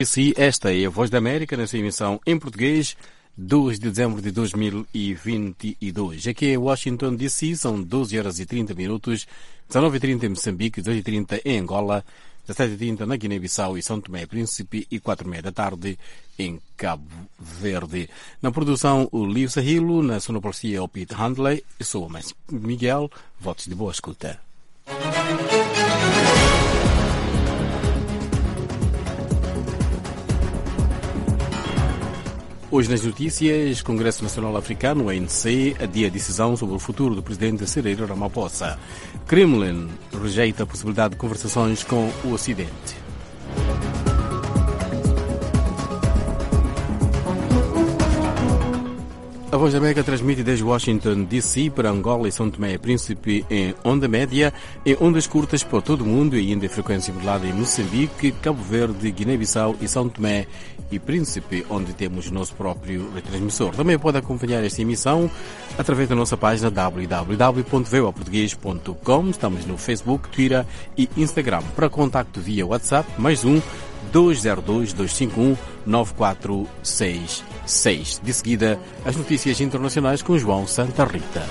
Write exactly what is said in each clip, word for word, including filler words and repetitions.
Sim, esta é a Voz da América, nessa emissão em português, dois de dezembro de dois mil e vinte e dois. Aqui em Washington, D C, são doze horas e trinta minutos, dezenove e trinta em Moçambique, dezoito e trinta em Angola, dezassete e trinta na Guiné-Bissau e São Tomé e Príncipe e quatro e meia da tarde em Cabo Verde. Na produção, o Lio Sahilo, na sonoplastia, o Pete Handley. Eu sou o Márcio Miguel. Votos de boa escuta. Hoje nas notícias, Congresso Nacional Africano, A N C, adia a decisão sobre o futuro do presidente Cyril Ramaphosa. Kremlin rejeita a possibilidade de conversações com o Ocidente. A Voz da América transmite desde Washington, D C para Angola e São Tomé e Príncipe em onda média, em ondas curtas para todo o mundo e ainda em frequência modulada em Moçambique, Cabo Verde, Guiné-Bissau e São Tomé e Príncipe, onde temos o nosso próprio retransmissor. Também pode acompanhar esta emissão através da nossa página w w w ponto v o a português ponto com. Estamos no Facebook, Twitter e Instagram. Para contacto via WhatsApp, mais um dois zero dois, dois cinco um, nove quatro seis seis. De seguida, as notícias internacionais com João Santa Rita.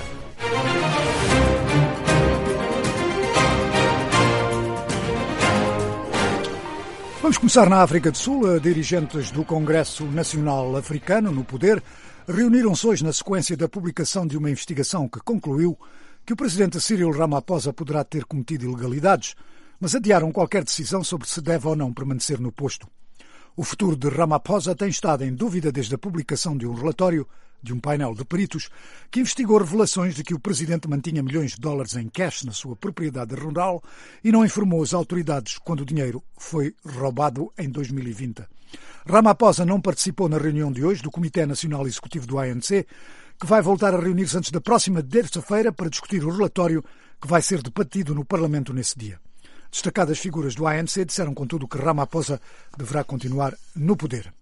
Vamos começar na África do Sul. Dirigentes do Congresso Nacional Africano, no poder, reuniram-se hoje na sequência da publicação de uma investigação que concluiu que o presidente Cyril Ramaphosa poderá ter cometido ilegalidades, mas adiaram qualquer decisão sobre se deve ou não permanecer no posto. O futuro de Ramaphosa tem estado em dúvida desde a publicação de um relatório de um painel de peritos que investigou revelações de que o presidente mantinha milhões de dólares em cash na sua propriedade rural e não informou as autoridades quando o dinheiro foi roubado em dois mil e vinte. Ramaphosa não participou na reunião de hoje do Comitê Nacional Executivo do A N C, que vai voltar a reunir-se antes da próxima terça-feira para discutir o relatório que vai ser debatido no Parlamento nesse dia. Destacadas figuras do A N C disseram, contudo, que Ramaphosa deverá continuar no poder.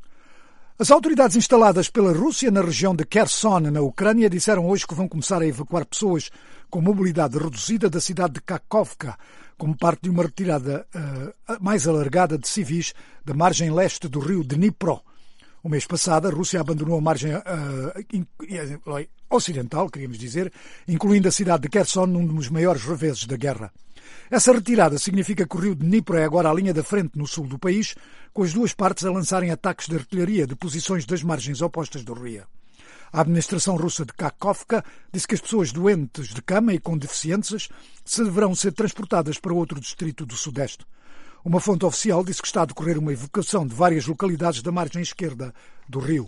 As autoridades instaladas pela Rússia na região de Kherson, na Ucrânia, disseram hoje que vão começar a evacuar pessoas com mobilidade reduzida da cidade de Kakhovka, como parte de uma retirada uh, mais alargada de civis da margem leste do rio Dnipro. O mês passado, a Rússia abandonou a margem uh, in, in, ocidental, queríamos dizer, incluindo a cidade de Kherson, num dos maiores reveses da guerra. Essa retirada significa que o rio Dnipro é agora a linha da frente no sul do país, com as duas partes a lançarem ataques de artilharia de posições das margens opostas do rio. A administração russa de Kakhovka disse que as pessoas doentes de cama e com deficiências se deverão ser transportadas para outro distrito do sudeste. Uma fonte oficial disse que está a decorrer uma evacuação de várias localidades da margem esquerda do rio.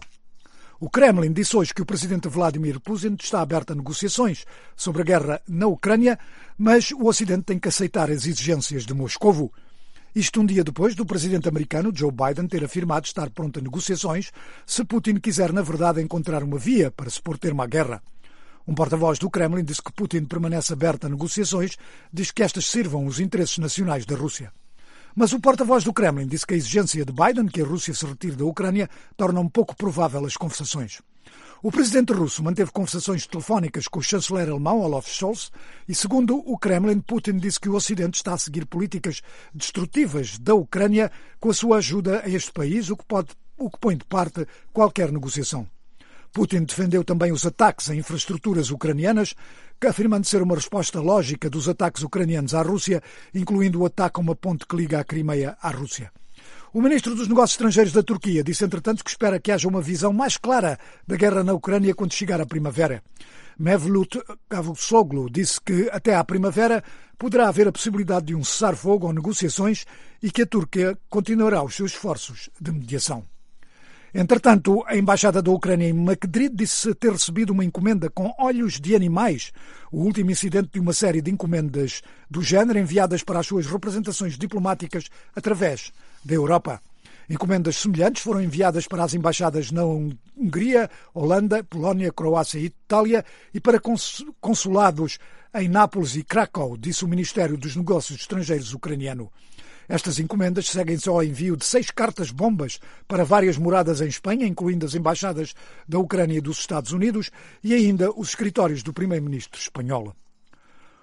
O Kremlin disse hoje que o presidente Vladimir Putin está aberto a negociações sobre a guerra na Ucrânia, mas o Ocidente tem que aceitar as exigências de Moscovo. Isto um dia depois do presidente americano Joe Biden ter afirmado estar pronto a negociações se Putin quiser, na verdade, encontrar uma via para se pôr termo à guerra. Um porta-voz do Kremlin disse que Putin permanece aberto a negociações, diz que estas sirvam os interesses nacionais da Rússia. Mas o porta-voz do Kremlin disse que a exigência de Biden, que a Rússia se retire da Ucrânia, torna um pouco provável as conversações. O presidente russo manteve conversações telefónicas com o chanceler alemão Olaf Scholz e, segundo o Kremlin, Putin disse que o Ocidente está a seguir políticas destrutivas da Ucrânia com a sua ajuda a este país, o que, pode, o que põe de parte qualquer negociação. Putin defendeu também os ataques a infraestruturas ucranianas, afirmando ser uma resposta lógica dos ataques ucranianos à Rússia, incluindo o ataque a uma ponte que liga a Crimeia à Rússia. O ministro dos Negócios Estrangeiros da Turquia disse, entretanto, que espera que haja uma visão mais clara da guerra na Ucrânia quando chegar a primavera. Mevlut Cavusoglu disse que até à primavera poderá haver a possibilidade de um cessar-fogo ou negociações e que a Turquia continuará os seus esforços de mediação. Entretanto, a Embaixada da Ucrânia em Madrid disse ter recebido uma encomenda com olhos de animais, o último incidente de uma série de encomendas do género enviadas para as suas representações diplomáticas através da Europa. Encomendas semelhantes foram enviadas para as embaixadas na Hungria, Holanda, Polónia, Croácia e Itália e para consulados em Nápoles e Krakow, disse o Ministério dos Negócios Estrangeiros ucraniano. Estas encomendas seguem-se ao envio de seis cartas-bombas para várias moradas em Espanha, incluindo as embaixadas da Ucrânia e dos Estados Unidos e ainda os escritórios do primeiro-ministro espanhol.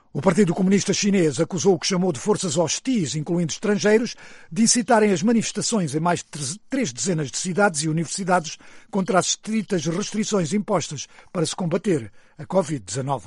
O Partido Comunista Chinês acusou o que chamou de forças hostis, incluindo estrangeiros, de incitarem as manifestações em mais de três dezenas de cidades e universidades contra as estritas restrições impostas para se combater a covid dezenove.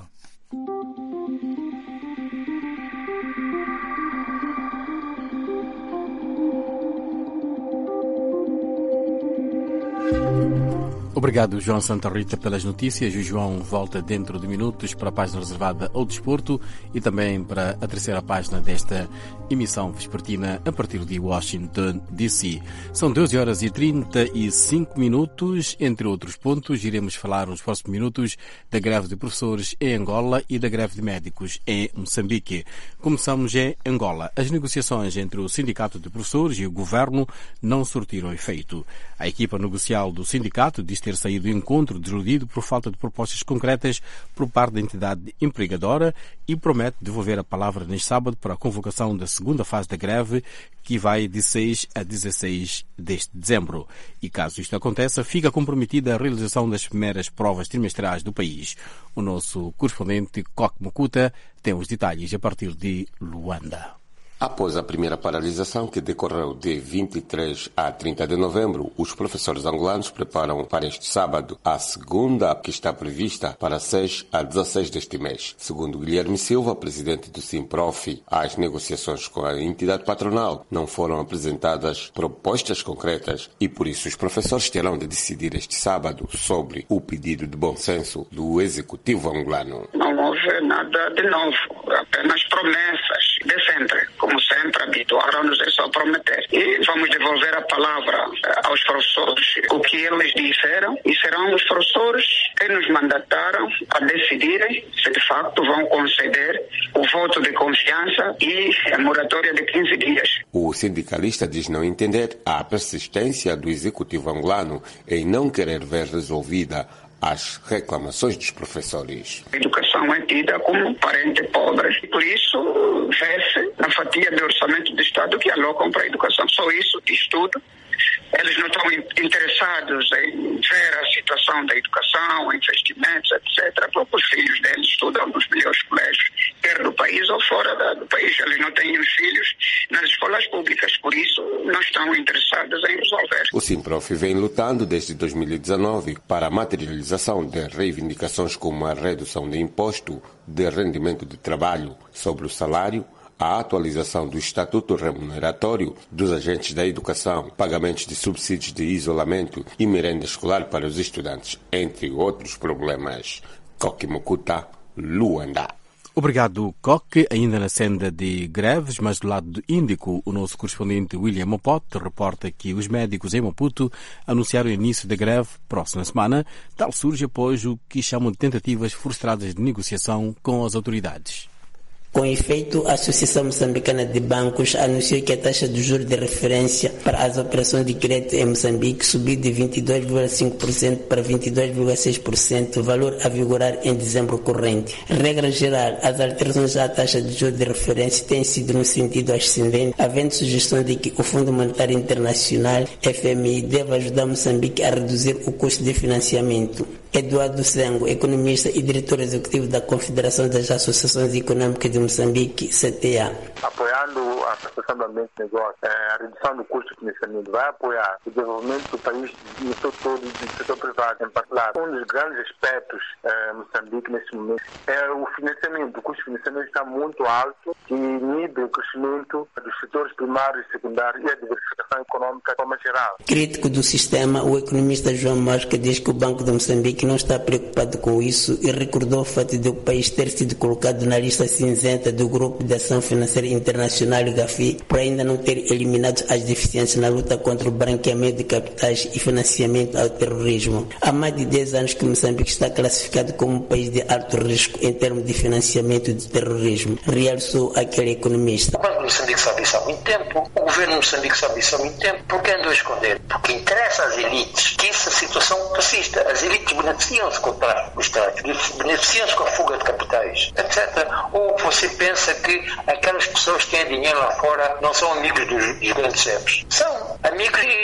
Obrigado, João Santa Rita, pelas notícias. O João volta dentro de minutos para a página reservada ao desporto e também para a terceira página desta emissão vespertina a partir de Washington, D C. São doze horas e trinta e cinco minutos. Entre outros pontos, iremos falar nos próximos minutos da greve de professores em Angola e da greve de médicos em Moçambique. Começamos em Angola. As negociações entre o Sindicato de Professores e o Governo não surtiram efeito. A equipa negocial do sindicato diz ter saído do encontro desiludido por falta de propostas concretas por parte da entidade empregadora e promete devolver a palavra neste sábado para a convocação da segunda fase da greve, que vai de seis a dezesseis deste dezembro. E caso isto aconteça, fica comprometida a realização das primeiras provas trimestrais do país. O nosso correspondente Coque Mukuta tem os detalhes a partir de Luanda. Após a primeira paralisação, que decorreu de vinte e três a trinta de novembro, os professores angolanos preparam para este sábado a segunda, que está prevista para seis a dezesseis deste mês. Segundo Guilherme Silva, presidente do Simprof, as negociações com a entidade patronal não foram apresentadas propostas concretas e, por isso, os professores terão de decidir este sábado sobre o pedido de bom senso do executivo angolano. Não houve nada de novo, apenas promessas de sempre. Como sempre, habituaram-nos a só prometer. E vamos devolver a palavra aos professores, o que eles disseram, e serão os professores que nos mandataram a decidirem se de facto vão conceder o voto de confiança e a moratória de quinze dias. O sindicalista diz não entender a persistência do executivo angolano em não querer ver resolvida as reclamações dos professores. A educação é tida como parente pobre, e por isso vê-se na fatia de orçamento do Estado que alocam para a educação. Só isso diz tudo. Eles não estão interessados em ver a situação da educação, investimentos, etcétera, porque os filhos deles estudam nos melhores colégios, quer do país ou fora do país. Eles não têm os filhos nas escolas públicas, por isso não estão interessados em resolver. O Simprof vem lutando desde dois mil e dezenove para a materialização de reivindicações como a redução de imposto de rendimento de trabalho sobre o salário, a atualização do estatuto remuneratório dos agentes da educação, pagamentos de subsídios de isolamento e merenda escolar para os estudantes, entre outros problemas. Coque Mukuta, Luanda. Obrigado, Coque. Ainda na senda de greves, mas do lado do Índico, o nosso correspondente William Mopote reporta que os médicos em Maputo anunciaram o início da greve próxima semana. Tal surge após o que chamam de tentativas frustradas de negociação com as autoridades. Com efeito, a Associação Moçambicana de Bancos anunciou que a taxa de juros de referência para as operações de crédito em Moçambique subiu de vinte e dois vírgula cinco por cento para vinte e dois vírgula seis por cento, valor a vigorar em dezembro corrente. Regra geral, as alterações à taxa de juros de referência têm sido no sentido ascendente, havendo sugestão de que o Fundo Monetário Internacional, F M I, deve ajudar Moçambique a reduzir o custo de financiamento. Eduardo Sengo, economista e diretor executivo da Confederação das Associações Econômicas de Moçambique, C T A. Apoiando a prestação do ambiente de negócio, a redução do custo de financiamento, vai apoiar o desenvolvimento do país no seu todo do setor privado em particular. Um dos grandes aspectos em Moçambique neste momento é o financiamento. O custo de financiamento está muito alto e inibe o crescimento dos setores primários e secundários e a diversificação econômica de forma geral. Crítico do sistema, o economista João Mosca diz que o Banco de Moçambique não está preocupado com isso e recordou o fato de o país ter sido colocado na lista cinzenta do Grupo de Ação Financeira Internacional GAFI por ainda não ter eliminado as deficiências na luta contra o branqueamento de capitais e financiamento ao terrorismo. Há mais de dez anos que Moçambique está classificado como um país de alto risco em termos de financiamento de terrorismo, realçou aquele economista. O Banco de Moçambique sabe isso há muito tempo, o governo de Moçambique sabe isso há muito tempo. Por que andam a esconder? Porque interessa às elites que essa situação persista. As elites beneficiam-se com o tráfico dos tráficos, beneficiam-se com a fuga de capitais, etcétera. Ou você pensa que aquelas pessoas que têm dinheiro lá fora não são amigos dos, dos grandes chefes? São amigos e pessoas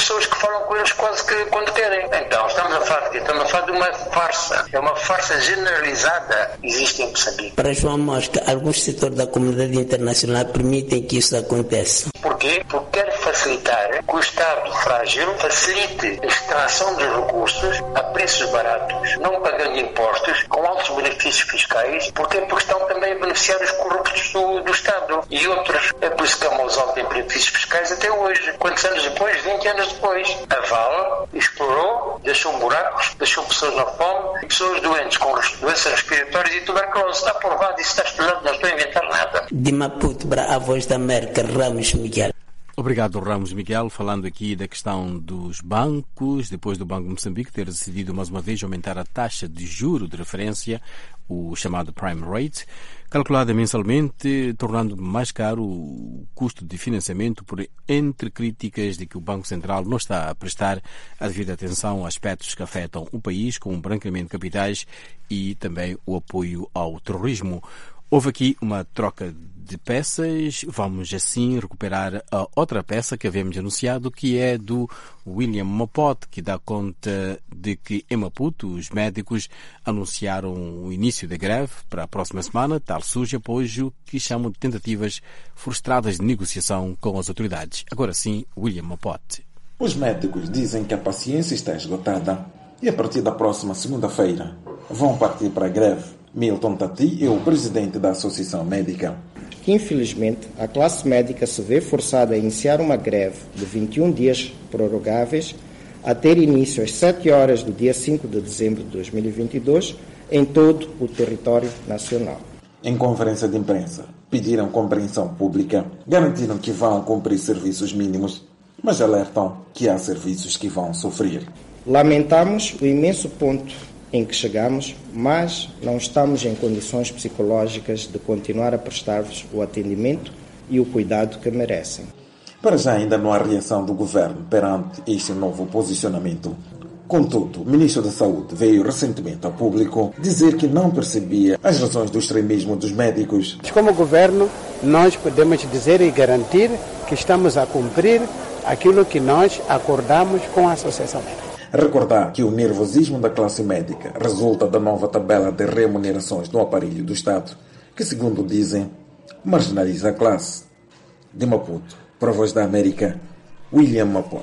pessoas que falam com eles quase que quando querem. Então, estamos a falar de quê? Estamos a falar de uma farsa. É uma farsa generalizada que existe em Moçambique. Para João Mosca, alguns setores da comunidade internacional permitem que isso aconteça. Porquê? Porque quer facilitar que o Estado frágil facilite a extração dos recursos a preços baratos, não pagando impostos, com altos benefícios fiscais. Porquê? Porque estão também a beneficiar os corruptos do, do Estado e outros. É por isso que a Mozal tem benefícios fiscais até hoje. Quantos anos depois? vinte anos depois. A Val explorou, deixou buracos, deixou pessoas na fome, pessoas doentes com doenças respiratórias e tuberculose. Está provado, isso está estudado, não estou a inventar nada. De Maputo para a Voz da América, Ramos Miguel. Obrigado, Ramos Miguel, falando aqui da questão dos bancos, depois do Banco de Moçambique ter decidido mais uma vez aumentar a taxa de juro de referência, o chamado Prime Rate, calculada mensalmente, tornando mais caro o custo de financiamento, por entre críticas de que o Banco Central não está a prestar a devida atenção a aspectos que afetam o país, como o branqueamento de capitais e também o apoio ao terrorismo. Houve aqui uma troca de peças. Vamos assim recuperar a outra peça que havíamos anunciado, que é do William Mopot, que dá conta de que em Maputo os médicos anunciaram o início da greve para a próxima semana. Tal surge após o que chamam de tentativas frustradas de negociação com as autoridades. Agora sim, William Mopot. Os médicos dizem que a paciência está esgotada e a partir da próxima segunda-feira vão partir para a greve. Milton Tati é o presidente da Associação Médica. Infelizmente, a classe médica se vê forçada a iniciar uma greve de vinte e um dias prorrogáveis a ter início às sete horas do dia cinco de dezembro de dois mil e vinte e dois em todo o território nacional. Em conferência de imprensa, pediram compreensão pública, garantiram que vão cumprir serviços mínimos, mas alertam que há serviços que vão sofrer. Lamentamos o imenso ponto em que chegamos, mas não estamos em condições psicológicas de continuar a prestar-vos o atendimento e o cuidado que merecem. Para já ainda não há reação do governo perante este novo posicionamento. Contudo, o ministro da Saúde veio recentemente ao público dizer que não percebia as razões do extremismo dos médicos. Como governo, nós podemos dizer e garantir que estamos a cumprir aquilo que nós acordamos com a Associação Médica. Recordar que o nervosismo da classe médica resulta da nova tabela de remunerações no aparelho do Estado, que, segundo dizem, marginaliza a classe. De Maputo, para a Voz da América, William Mopot.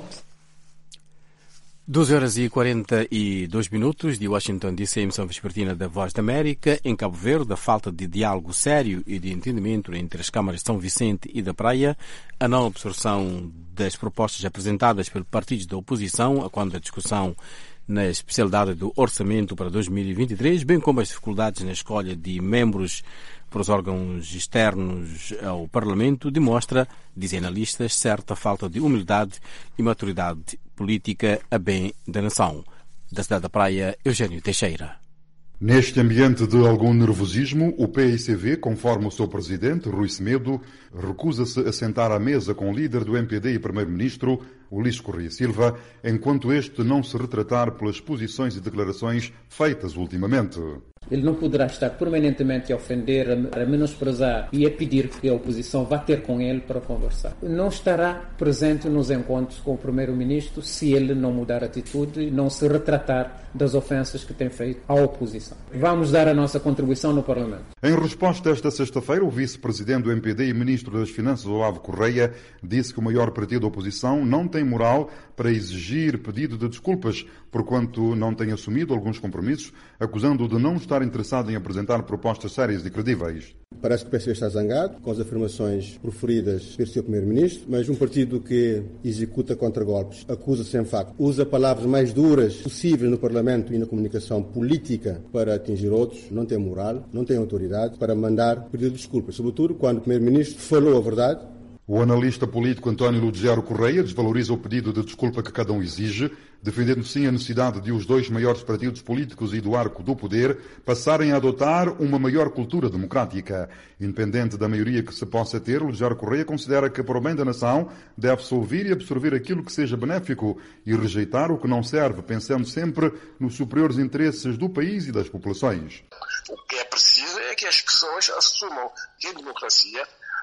doze horas e quarenta e dois minutos de Washington D C, emissão vespertina da Voz da América. Em Cabo Verde, a falta de diálogo sério e de entendimento entre as câmaras de São Vicente e da Praia, a não absorção das propostas apresentadas pelos partidos da oposição, a quando a discussão na especialidade do orçamento para dois mil e vinte e três, bem como as dificuldades na escolha de membros para os órgãos externos ao Parlamento, demonstra, dizem analistas, certa falta de humildade e maturidade política a bem da nação. Da cidade da Praia, Eugênio Teixeira. Neste ambiente de algum nervosismo, o P I C V, conforme o seu presidente, Rui Semedo, recusa-se a sentar à mesa com o líder do M P D e primeiro-ministro, Ulisses Correia Silva, enquanto este não se retratar pelas posições e declarações feitas ultimamente. Ele não poderá estar permanentemente a ofender, a menosprezar e a pedir que a oposição vá ter com ele para conversar. Não estará presente nos encontros com o primeiro-ministro se ele não mudar atitude e não se retratar das ofensas que tem feito à oposição. Vamos dar a nossa contribuição no Parlamento. Em resposta esta sexta-feira, o vice-presidente do M P D e ministro das Finanças, Olavo Correia, disse que o maior partido da oposição não tem moral para exigir pedido de desculpas, porquanto não tem assumido alguns compromissos, acusando-o de não estar interessado em apresentar propostas sérias e credíveis. Parece que o P S D está zangado com as afirmações proferidas pelo seu primeiro-ministro, mas um partido que executa contragolpes, acusa sem facto, usa palavras mais duras possíveis no Parlamento e na comunicação política para atingir outros, não tem moral, não tem autoridade para mandar pedido de desculpas, sobretudo quando o primeiro-ministro falou a verdade. O analista político António Ludgero Correia desvaloriza o pedido de desculpa que cada um exige, defendendo sim a necessidade de os dois maiores partidos políticos e do arco do poder passarem a adotar uma maior cultura democrática. Independente da maioria que se possa ter, Ludgero Correia considera que, para o bem da nação, deve-se ouvir e absorver aquilo que seja benéfico e rejeitar o que não serve, pensando sempre nos superiores interesses do país e das populações. O que é preciso é que as pessoas assumam que a democracia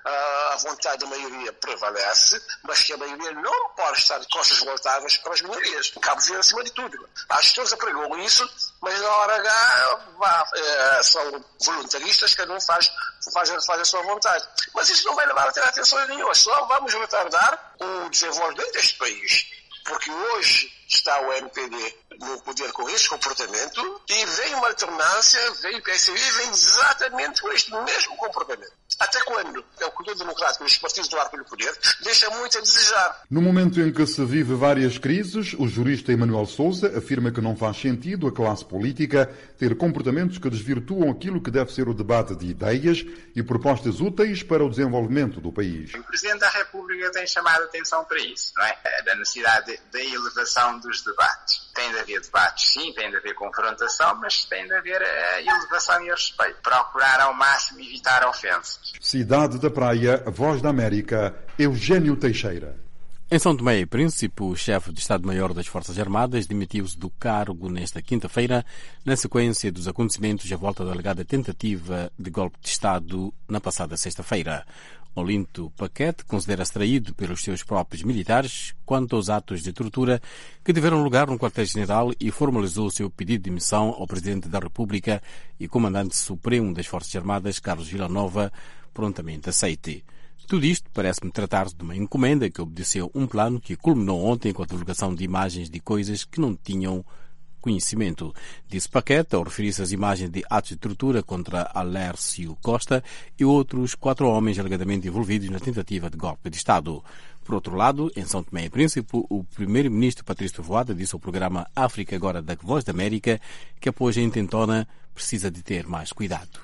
a vontade da maioria prevalece, mas que a maioria não pode estar de costas voltadas para as minorias. Cabo Verde acima de tudo. As pessoas apregam isso, mas na hora H vá, é, são voluntaristas, cada um faz, faz, faz a sua vontade. Mas isso não vai levar a ter atenção nenhuma, só vamos retardar o desenvolvimento deste país. Porque hoje está o M P D no poder com este comportamento e vem uma alternância, vem o P S D, vem exatamente com este mesmo comportamento. Até quando é o Partido Democrático e os partidos do arco do poder deixa muito a desejar. No momento em que se vive várias crises, o jurista Emanuel Sousa afirma que não faz sentido a classe política ter comportamentos que desvirtuam aquilo que deve ser o debate de ideias e propostas úteis para o desenvolvimento do país. O Presidente da República tem chamado a atenção para isso, não é? Da necessidade da elevação dos debates. Tem de haver debates, sim, tem de haver confrontação, mas tem de haver a elevação e o respeito. Procurar ao máximo evitar ofensas. Cidade da Praia, Voz da América, Eugênio Teixeira. Em São Tomé e Príncipe, o chefe de Estado-Maior das Forças Armadas demitiu-se do cargo nesta quinta-feira, na sequência dos acontecimentos à volta da alegada tentativa de golpe de Estado na passada sexta-feira. Olinto Paquete considera-se traído pelos seus próprios militares quanto aos atos de tortura que tiveram lugar no quartel-general e formalizou o seu pedido de demissão ao Presidente da República e Comandante Supremo das Forças Armadas, Carlos Villanova, prontamente aceite. Tudo isto parece-me tratar-se de uma encomenda que obedeceu um plano que culminou ontem com a divulgação de imagens de coisas que não tinham conhecimento. Disse Paquete ao referir-se às imagens de atos de tortura contra Alércio Costa e outros quatro homens alegadamente envolvidos na tentativa de golpe de Estado. Por outro lado, em São Tomé e Príncipe, o primeiro-ministro Patrício Trovoada disse ao programa África Agora da Voz da América que após a intentona precisa de ter mais cuidado.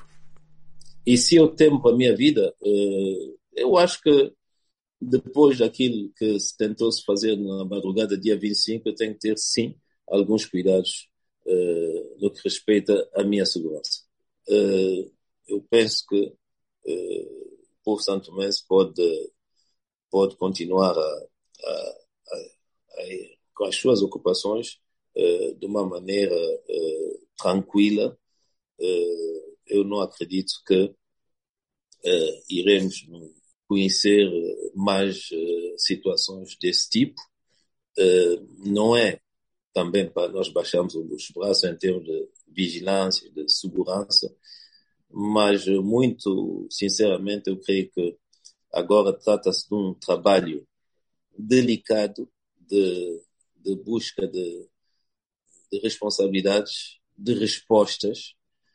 E se eu temo para a minha vida, eu acho que depois daquilo que se tentou-se fazer na madrugada dia vinte e cinco, eu tenho que ter, sim, alguns cuidados uh, no que respeita à minha segurança. Uh, eu penso que uh, o povo santomense pode, pode continuar a, a, a, a, com as suas ocupações uh, de uma maneira uh, tranquila. Uh, eu não acredito que uh, iremos conhecer mais uh, situações desse tipo. Uh, não é também para nós baixarmos os braços em termos de vigilância, de segurança, mas muito sinceramente eu creio que agora trata-se de um trabalho delicado de, de busca de, de responsabilidades, de respostas,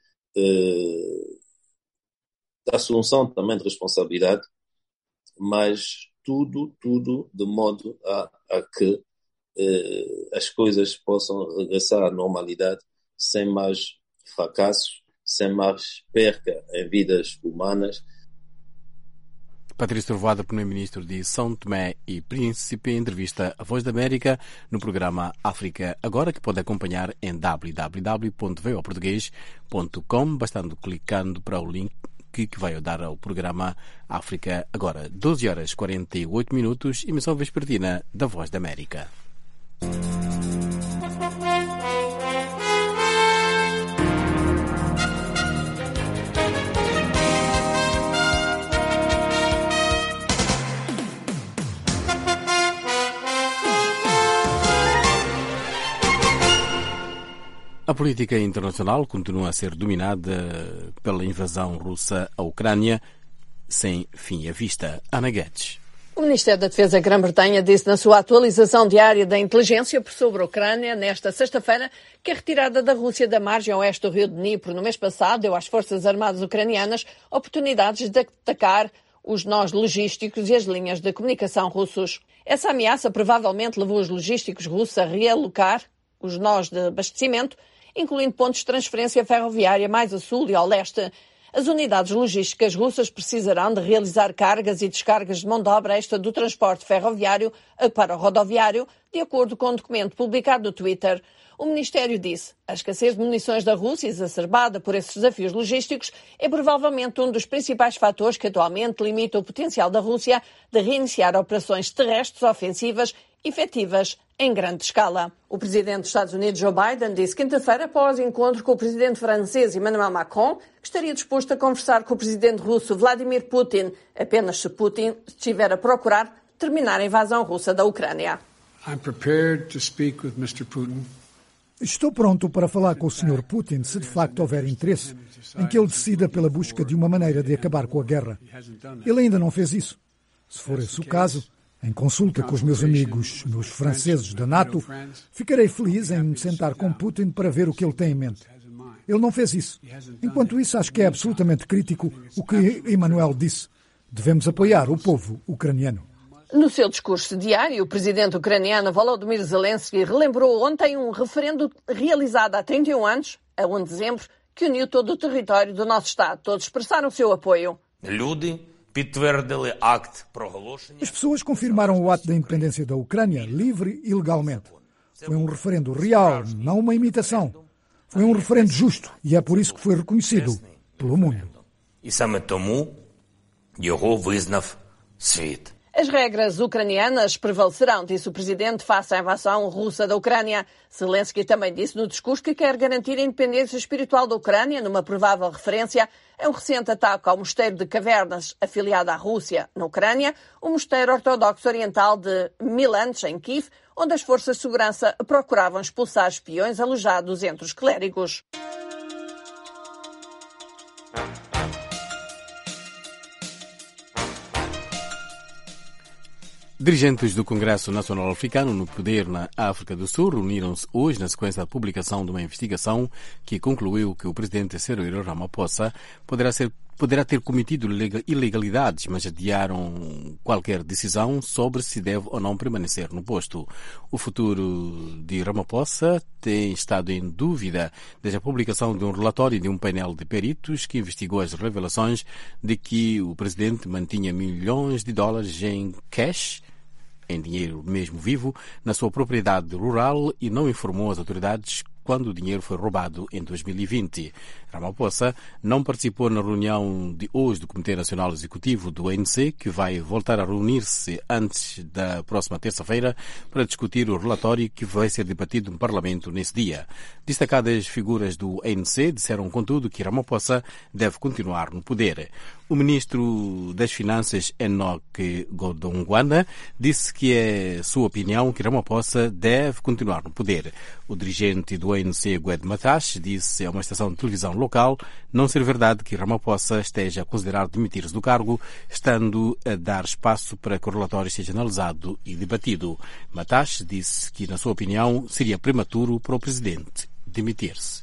eh, de assunção também de responsabilidade, mas tudo, tudo de modo a, a que as coisas possam regressar à normalidade sem mais fracassos, sem mais perca em vidas humanas. Patrício Trovoada, primeiro-ministro de São Tomé e Príncipe, em entrevista à Voz da América no programa África Agora, que pode acompanhar em w w w ponto v o português ponto com, bastando clicando para o link que vai dar ao programa África Agora. doze horas e quarenta e oito minutos, emissão vespertina da Voz da América. A política internacional continua a ser dominada pela invasão russa à Ucrânia, sem fim à vista. Ana Guedes. O Ministério da Defesa da Grã-Bretanha disse na sua atualização diária da inteligência sobre a Ucrânia, nesta sexta-feira, que a retirada da Rússia da margem oeste do rio Dnipro no mês passado deu às Forças Armadas ucranianas oportunidades de atacar os nós logísticos e as linhas de comunicação russos. Essa ameaça provavelmente levou os logísticos russos a realocar os nós de abastecimento, incluindo pontos de transferência ferroviária mais a sul e ao leste. As unidades logísticas russas precisarão de realizar cargas e descargas de mão de obra extra do transporte ferroviário para o rodoviário, de acordo com um documento publicado no Twitter. O Ministério disse: a escassez de munições da Rússia, exacerbada por esses desafios logísticos, é provavelmente um dos principais fatores que atualmente limita o potencial da Rússia de reiniciar operações terrestres ofensivas efetivas em grande escala. O presidente dos Estados Unidos, Joe Biden, disse quinta-feira, após encontro com o presidente francês Emmanuel Macron, que estaria disposto a conversar com o presidente russo Vladimir Putin, apenas se Putin estiver a procurar terminar a invasão russa da Ucrânia. I'm prepared to speak with mister Putin. Estou pronto para falar com o senhor Putin se de facto houver interesse em que ele decida pela busca de uma maneira de acabar com a guerra. Ele ainda não fez isso. Se for esse o caso, em consulta com os meus amigos, meus franceses da NATO, ficarei feliz em me sentar com Putin para ver o que ele tem em mente. Ele não fez isso. Enquanto isso, acho que é absolutamente crítico o que Emmanuel disse. Devemos apoiar o povo ucraniano. No seu discurso diário, o presidente ucraniano Volodymyr Zelensky relembrou ontem um referendo realizado há trinta e um anos, a um de dezembro, que uniu todo o território do nosso Estado. Todos expressaram o seu apoio. As pessoas confirmaram o ato da independência da Ucrânia livre e legalmente. Foi um referendo real, não uma imitação. Foi um referendo justo e é por isso que foi reconhecido pelo mundo. As regras ucranianas prevalecerão, disse o presidente, face à invasão russa da Ucrânia. Zelensky também disse no discurso que quer garantir a independência espiritual da Ucrânia, numa provável referência a um recente ataque ao mosteiro de Cavernas, afiliado à Rússia, na Ucrânia, o mosteiro ortodoxo oriental de Milanch, em Kiev, onde as forças de segurança procuravam expulsar espiões alojados entre os clérigos. Dirigentes do Congresso Nacional Africano no poder na África do Sul reuniram-se hoje na sequência da publicação de uma investigação que concluiu que o presidente Cyril Ramaphosa poderá, ser, poderá ter cometido ilegalidades, mas adiaram qualquer decisão sobre se deve ou não permanecer no posto. O futuro de Ramaphosa tem estado em dúvida desde a publicação de um relatório de um painel de peritos que investigou as revelações de que o presidente mantinha milhões de dólares em cash, em dinheiro mesmo vivo, na sua propriedade rural e não informou as autoridades quando o dinheiro foi roubado em dois mil e vinte. Ramaphosa não participou na reunião de hoje do Comitê Nacional Executivo do A N C, que vai voltar a reunir-se antes da próxima terça-feira para discutir o relatório que vai ser debatido no Parlamento nesse dia. Destacadas figuras do A N C disseram, contudo, que Ramaphosa deve continuar no poder. O ministro das Finanças, Enoch Godongwana, disse que é sua opinião que Ramaphosa deve continuar no poder. O dirigente do A N C, Gwede Mantashe, disse a uma estação de televisão local não ser verdade que Ramaphosa esteja a considerar demitir-se do cargo, estando a dar espaço para que o relatório seja analisado e debatido. Mantashe disse que, na sua opinião, seria prematuro para o presidente demitir-se.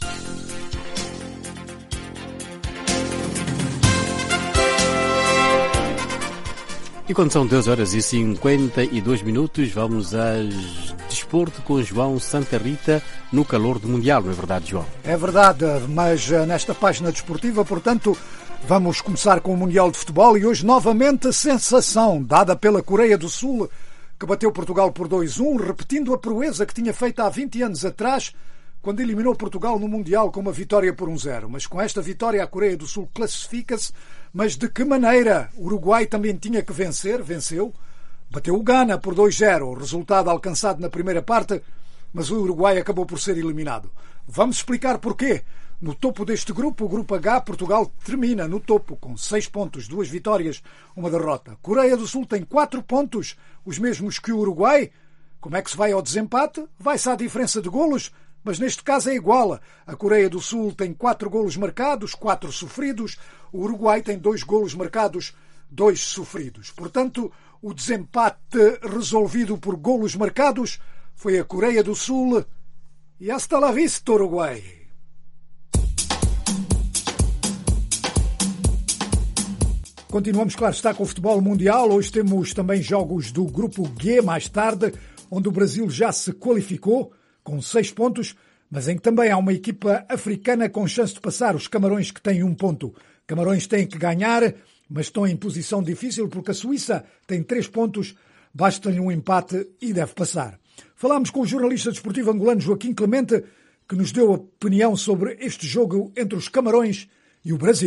E quando são duas horas e cinquenta e dois minutos, vamos às desporto com João Santa Rita no calor do Mundial, não é verdade, João? É verdade, mas nesta página desportiva, portanto, vamos começar com o Mundial de Futebol e hoje novamente a sensação dada pela Coreia do Sul, que bateu Portugal por dois a um, repetindo a proeza que tinha feito há vinte anos atrás, quando eliminou Portugal no Mundial com uma vitória por um zero. Mas com esta vitória a Coreia do Sul classifica-se, mas de que maneira? O Uruguai também tinha que vencer, venceu, bateu o Ghana por dois a zero, o resultado alcançado na primeira parte, mas o Uruguai acabou por ser eliminado. Vamos explicar porquê. No topo deste grupo, o grupo H, Portugal termina no topo com seis pontos, duas vitórias, uma derrota. Coreia do Sul tem quatro pontos, os mesmos que o Uruguai. Como é que se vai ao desempate? Vai-se à diferença de golos, mas neste caso é igual. A Coreia do Sul tem quatro golos marcados, quatro sofridos. O Uruguai tem dois golos marcados, dois sofridos. Portanto, o desempate resolvido por golos marcados foi a Coreia do Sul. E hasta la vista, Uruguai. Continuamos, claro, está com o futebol mundial. Hoje temos também jogos do grupo G mais tarde, onde o Brasil já se qualificou com seis pontos, mas em que também há uma equipa africana com chance de passar, os Camarões, que têm um ponto. Camarões têm que ganhar, mas estão em posição difícil porque a Suíça tem três pontos, basta-lhe um empate e deve passar. Falámos com o jornalista desportivo angolano Joaquim Clemente, que nos deu a opinião sobre este jogo entre os Camarões e o Brasil.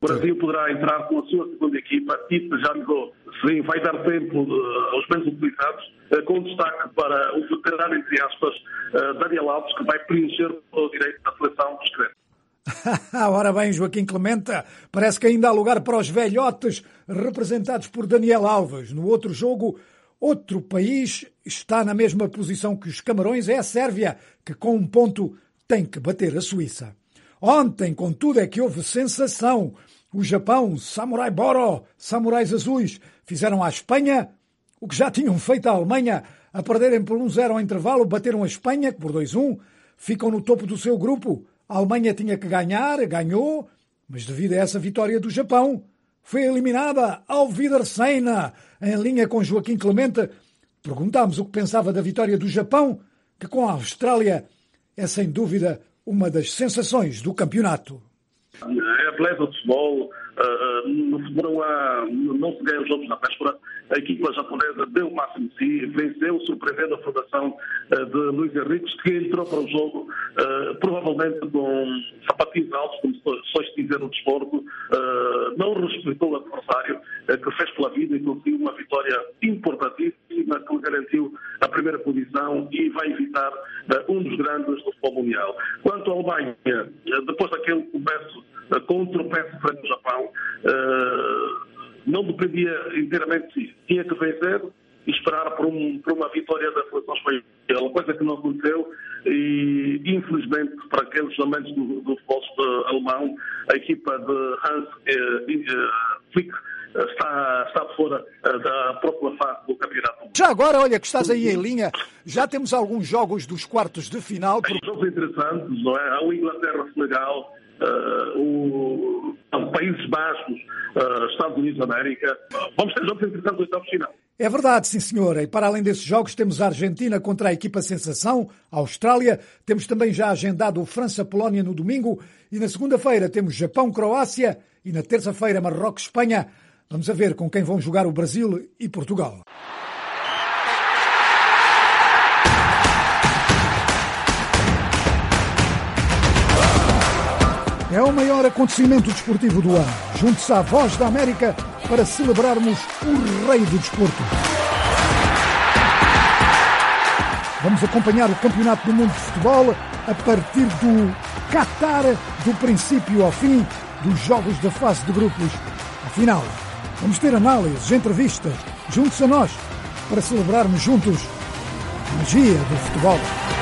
O Brasil poderá entrar com a sua segunda equipa, e já avisou, sim, vai dar tempo uh, aos bens utilizados, uh, com destaque para o veterano, entre aspas, uh, Daniel Alves, que vai preencher o direito da seleção dos cremes. Ora bem, Joaquim Clemente, parece que ainda há lugar para os velhotes representados por Daniel Alves. No outro jogo, outro país está na mesma posição que os Camarões, é a Sérvia, que com um ponto tem que bater a Suíça. Ontem, contudo, é que houve sensação. O Japão, Samurai Boro, Samurais Azuis, fizeram à Espanha o que já tinham feito à Alemanha, a perderem por um zero ao intervalo, bateram a Espanha por dois a um, ficam no topo do seu grupo. A Alemanha tinha que ganhar, ganhou, mas devido a essa vitória do Japão, foi eliminada ao Wiedersehen. Em linha com Joaquim Clemente, perguntámos o que pensava da vitória do Japão, que com a Austrália é sem dúvida uma das sensações do campeonato. É a beleza do futebol. Uh, no futebol não, há, não se ganha os jogos na véspera. A equipa japonesa deu o máximo de si, venceu, surpreendendo a fundação uh, de Luís Henrique, que entrou para o jogo uh, provavelmente com sapatinhos altos, como se dizer no desporto, uh, não respeitou o adversário, uh, que fez pela vida e conseguiu uma vitória importantíssima que lhe garantiu a primeira posição e vai evitar uh, um dos grandes do futebol mundial. Quanto à Alemanha, uh, depois daquele começo uh, com um tropeço frente ao Japão, uh, não dependia inteiramente de si. Tinha que vencer e esperar por, um, por uma vitória da seleção espanhola, coisa que não aconteceu e, infelizmente, para aqueles amantes do, do futebol alemão, a equipa de Hans eh, eh, Flick está, está fora eh, da próxima fase do campeonato. Já agora, olha que estás aí em linha, já temos alguns jogos dos quartos de final. Por... Jogos interessantes, não é? Há o Inglaterra-Senegal, Uh, o, o Países Baixos, uh, Estados Unidos da América. Vamos ter jogos interessantes no oitavo final. É verdade, sim senhora. E para além desses jogos temos a Argentina contra a equipa Sensação, a Austrália. Temos também já agendado o França-Polónia no domingo. E na segunda-feira temos Japão-Croácia. E na terça-feira Marrocos-Espanha. Vamos a ver com quem vão jogar o Brasil e Portugal. É o maior acontecimento desportivo do ano. Junte-se à Voz da América para celebrarmos o rei do desporto. Vamos acompanhar o Campeonato do Mundo de Futebol a partir do Qatar, do princípio ao fim, dos jogos da fase de grupos. Afinal, vamos ter análises, entrevistas. Junte-se a nós para celebrarmos juntos a magia do futebol.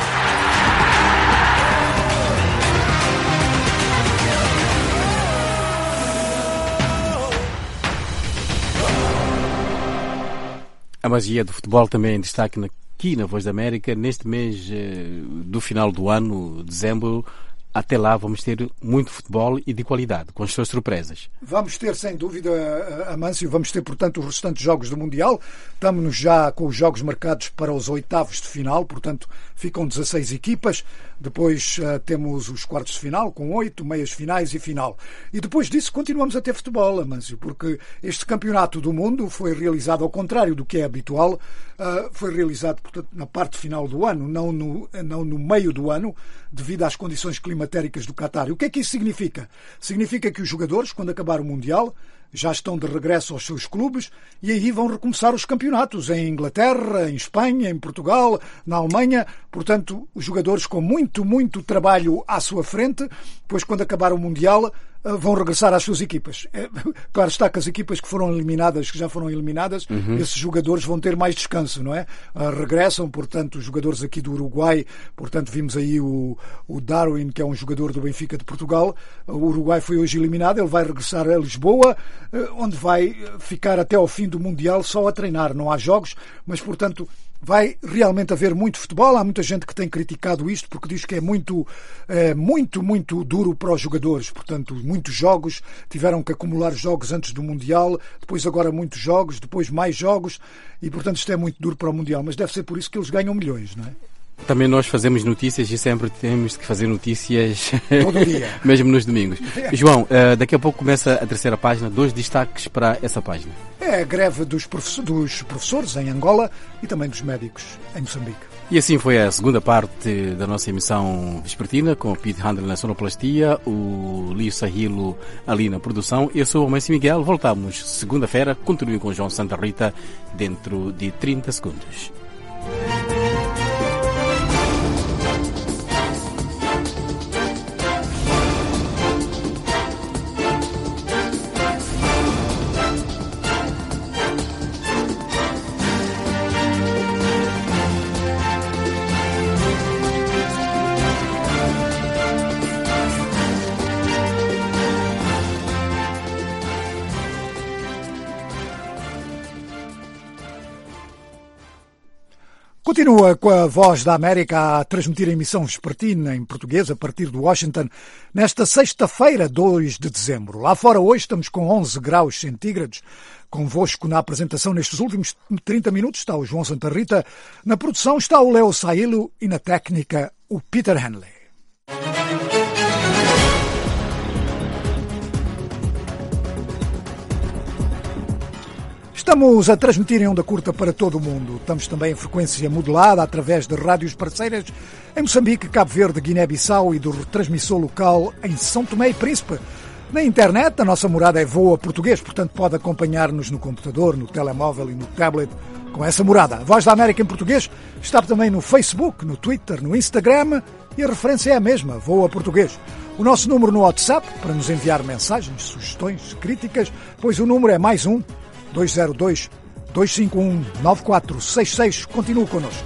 A magia do futebol também em destaque aqui na Voz da América. Neste mês do final do ano, dezembro, até lá vamos ter muito futebol e de qualidade, com as suas surpresas. Vamos ter, sem dúvida, Amâncio, vamos ter, portanto, os restantes jogos do Mundial. Estamos já com os jogos marcados para os oitavos de final, portanto, ficam dezasseis equipas. Depois uh, temos os quartos de final, com oito, meias finais e final. E depois disso continuamos a ter futebol, Amâncio, porque este campeonato do mundo foi realizado ao contrário do que é habitual. Uh, foi realizado, portanto, na parte final do ano, não no, não no meio do ano, devido às condições climatéricas do Qatar. E o que é que isso significa? Significa que os jogadores, quando acabar o Mundial, já estão de regresso aos seus clubes e aí vão recomeçar os campeonatos em Inglaterra, em Espanha, em Portugal, na Alemanha. Portanto, os jogadores com muito, muito trabalho à sua frente, pois quando acabar o Mundial vão regressar às suas equipas. É, claro está que as equipas que foram eliminadas, que já foram eliminadas, uhum. esses jogadores vão ter mais descanso, não é? Uh, regressam, portanto, os jogadores aqui do Uruguai, portanto, vimos aí o, o Darwin, que é um jogador do Benfica de Portugal. O Uruguai foi hoje eliminado, ele vai regressar a Lisboa, uh, onde vai ficar até ao fim do Mundial só a treinar. Não há jogos, mas, portanto, vai realmente haver muito futebol. Há muita gente que tem criticado isto porque diz que é muito, é, muito, muito duro para os jogadores. Portanto, muitos jogos, tiveram que acumular jogos antes do Mundial, depois agora muitos jogos, depois mais jogos, e portanto isto é muito duro para o Mundial. Mas deve ser por isso que eles ganham milhões, não é? também nós fazemos notícias e sempre temos que fazer notícias todo dia, mesmo nos domingos. João, daqui a pouco começa a terceira página, dois destaques para essa página. É a greve dos, professor, dos professores em Angola e também dos médicos em Moçambique. E assim foi a segunda parte da nossa emissão vespertina, com o Pete Handel na sonoplastia, o Lio Sahilo ali na produção. Eu sou o Messi Miguel, voltamos segunda-feira, continue com João Santa Rita dentro de trinta segundos. Continua com a Voz da América a transmitir a emissão vespertina em português a partir de Washington nesta sexta-feira, dois de dezembro. Lá fora hoje estamos com onze graus centígrados. Convosco na apresentação nestes últimos trinta minutos está o João Santa Rita, na produção está o Leo Sahilo e na técnica o Peter Hanley. Estamos a transmitir em onda curta para todo o mundo. Estamos também em frequência modulada através de rádios parceiras em Moçambique, Cabo Verde, Guiné-Bissau e do retransmissor local em São Tomé e Príncipe. Na internet, a nossa morada é Voa Português, portanto pode acompanhar-nos no computador, no telemóvel e no tablet com essa morada. A Voz da América em português está também no Facebook, no Twitter, no Instagram e a referência é a mesma, Voa Português. O nosso número no WhatsApp para nos enviar mensagens, sugestões, críticas, pois o número é mais um dois zero dois, dois cinco um, nove quatro seis seis. Continue connosco.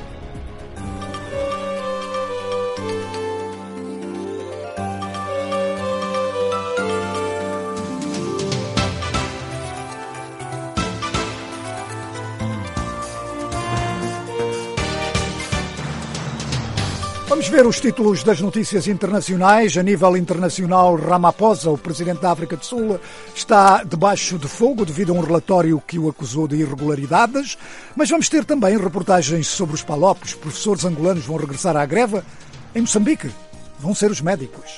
Vamos ver os títulos das notícias internacionais. A nível internacional, Ramaphosa, o presidente da África do Sul, está debaixo de fogo devido a um relatório que o acusou de irregularidades. Mas vamos ter também reportagens sobre os PALOP. Os professores angolanos vão regressar à greve. Em Moçambique, vão ser os médicos.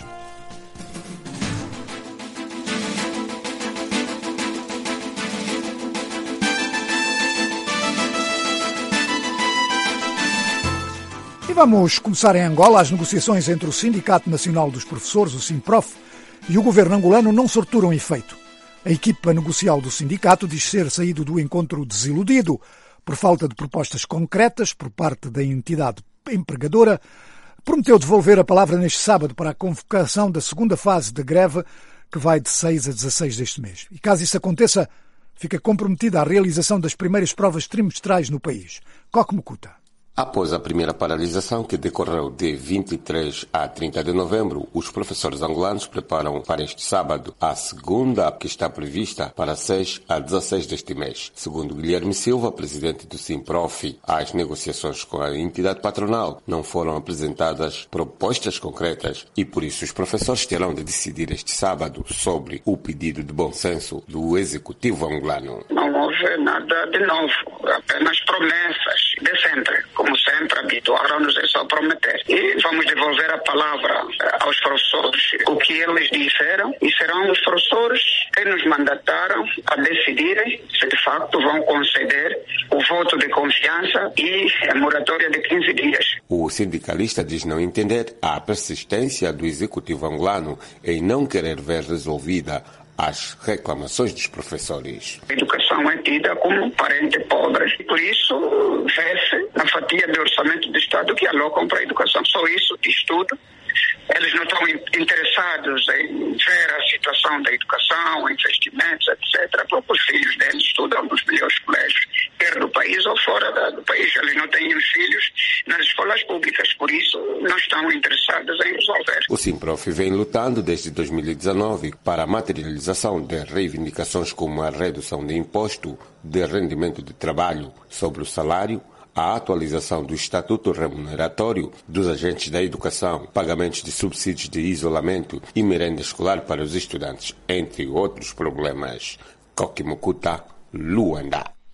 Vamos começar em Angola. As negociações entre o Sindicato Nacional dos Professores, o SINPROF, e o governo angolano não surtiram efeito. A equipa negocial do sindicato diz ser saído do encontro desiludido por falta de propostas concretas por parte da entidade empregadora. Prometeu devolver a palavra neste sábado para a convocação da segunda fase da greve, que vai de seis a dezasseis deste mês. E caso isso aconteça, fica comprometida a realização das primeiras provas trimestrais no país. Coque Mucuta. Após a primeira paralisação, que decorreu de vinte e três a trinta de novembro, os professores angolanos preparam para este sábado a segunda, que está prevista para seis a dezasseis deste mês. Segundo Guilherme Silva, presidente do SINPROF, as negociações com a entidade patronal não foram apresentadas propostas concretas e, por isso, os professores terão de decidir este sábado sobre o pedido de bom senso do executivo angolano. Não houve nada de novo, apenas promessas de sempre. Como sempre, habituaram-nos a só prometer. E vamos devolver a palavra aos professores, o que eles disseram, e serão os professores que nos mandataram a decidirem se de facto vão conceder o voto de confiança e a moratória de quinze dias. O sindicalista diz não entender a persistência do executivo angolano em não querer ver resolvida as reclamações dos professores. A educação é tida como um parente pobre, e por isso vê-se na fatia de orçamento do Estado que alocam para a educação. Só isso diz tudo. Eles não estão interessados em ver a situação da educação, investimentos, etcétera, porque os filhos deles estudam nos melhores colégios, quer do país ou fora do país. Eles não têm os filhos nas escolas públicas, por isso não estão interessados em resolver. O SINPROF vem lutando desde dois mil e dezanove para a materialização de reivindicações como a redução de imposto de rendimento de trabalho sobre o salário, a atualização do estatuto remuneratório dos agentes da educação, pagamentos de subsídios de isolamento e merenda escolar para os estudantes, entre outros problemas. Coque Mucuta, Luanda.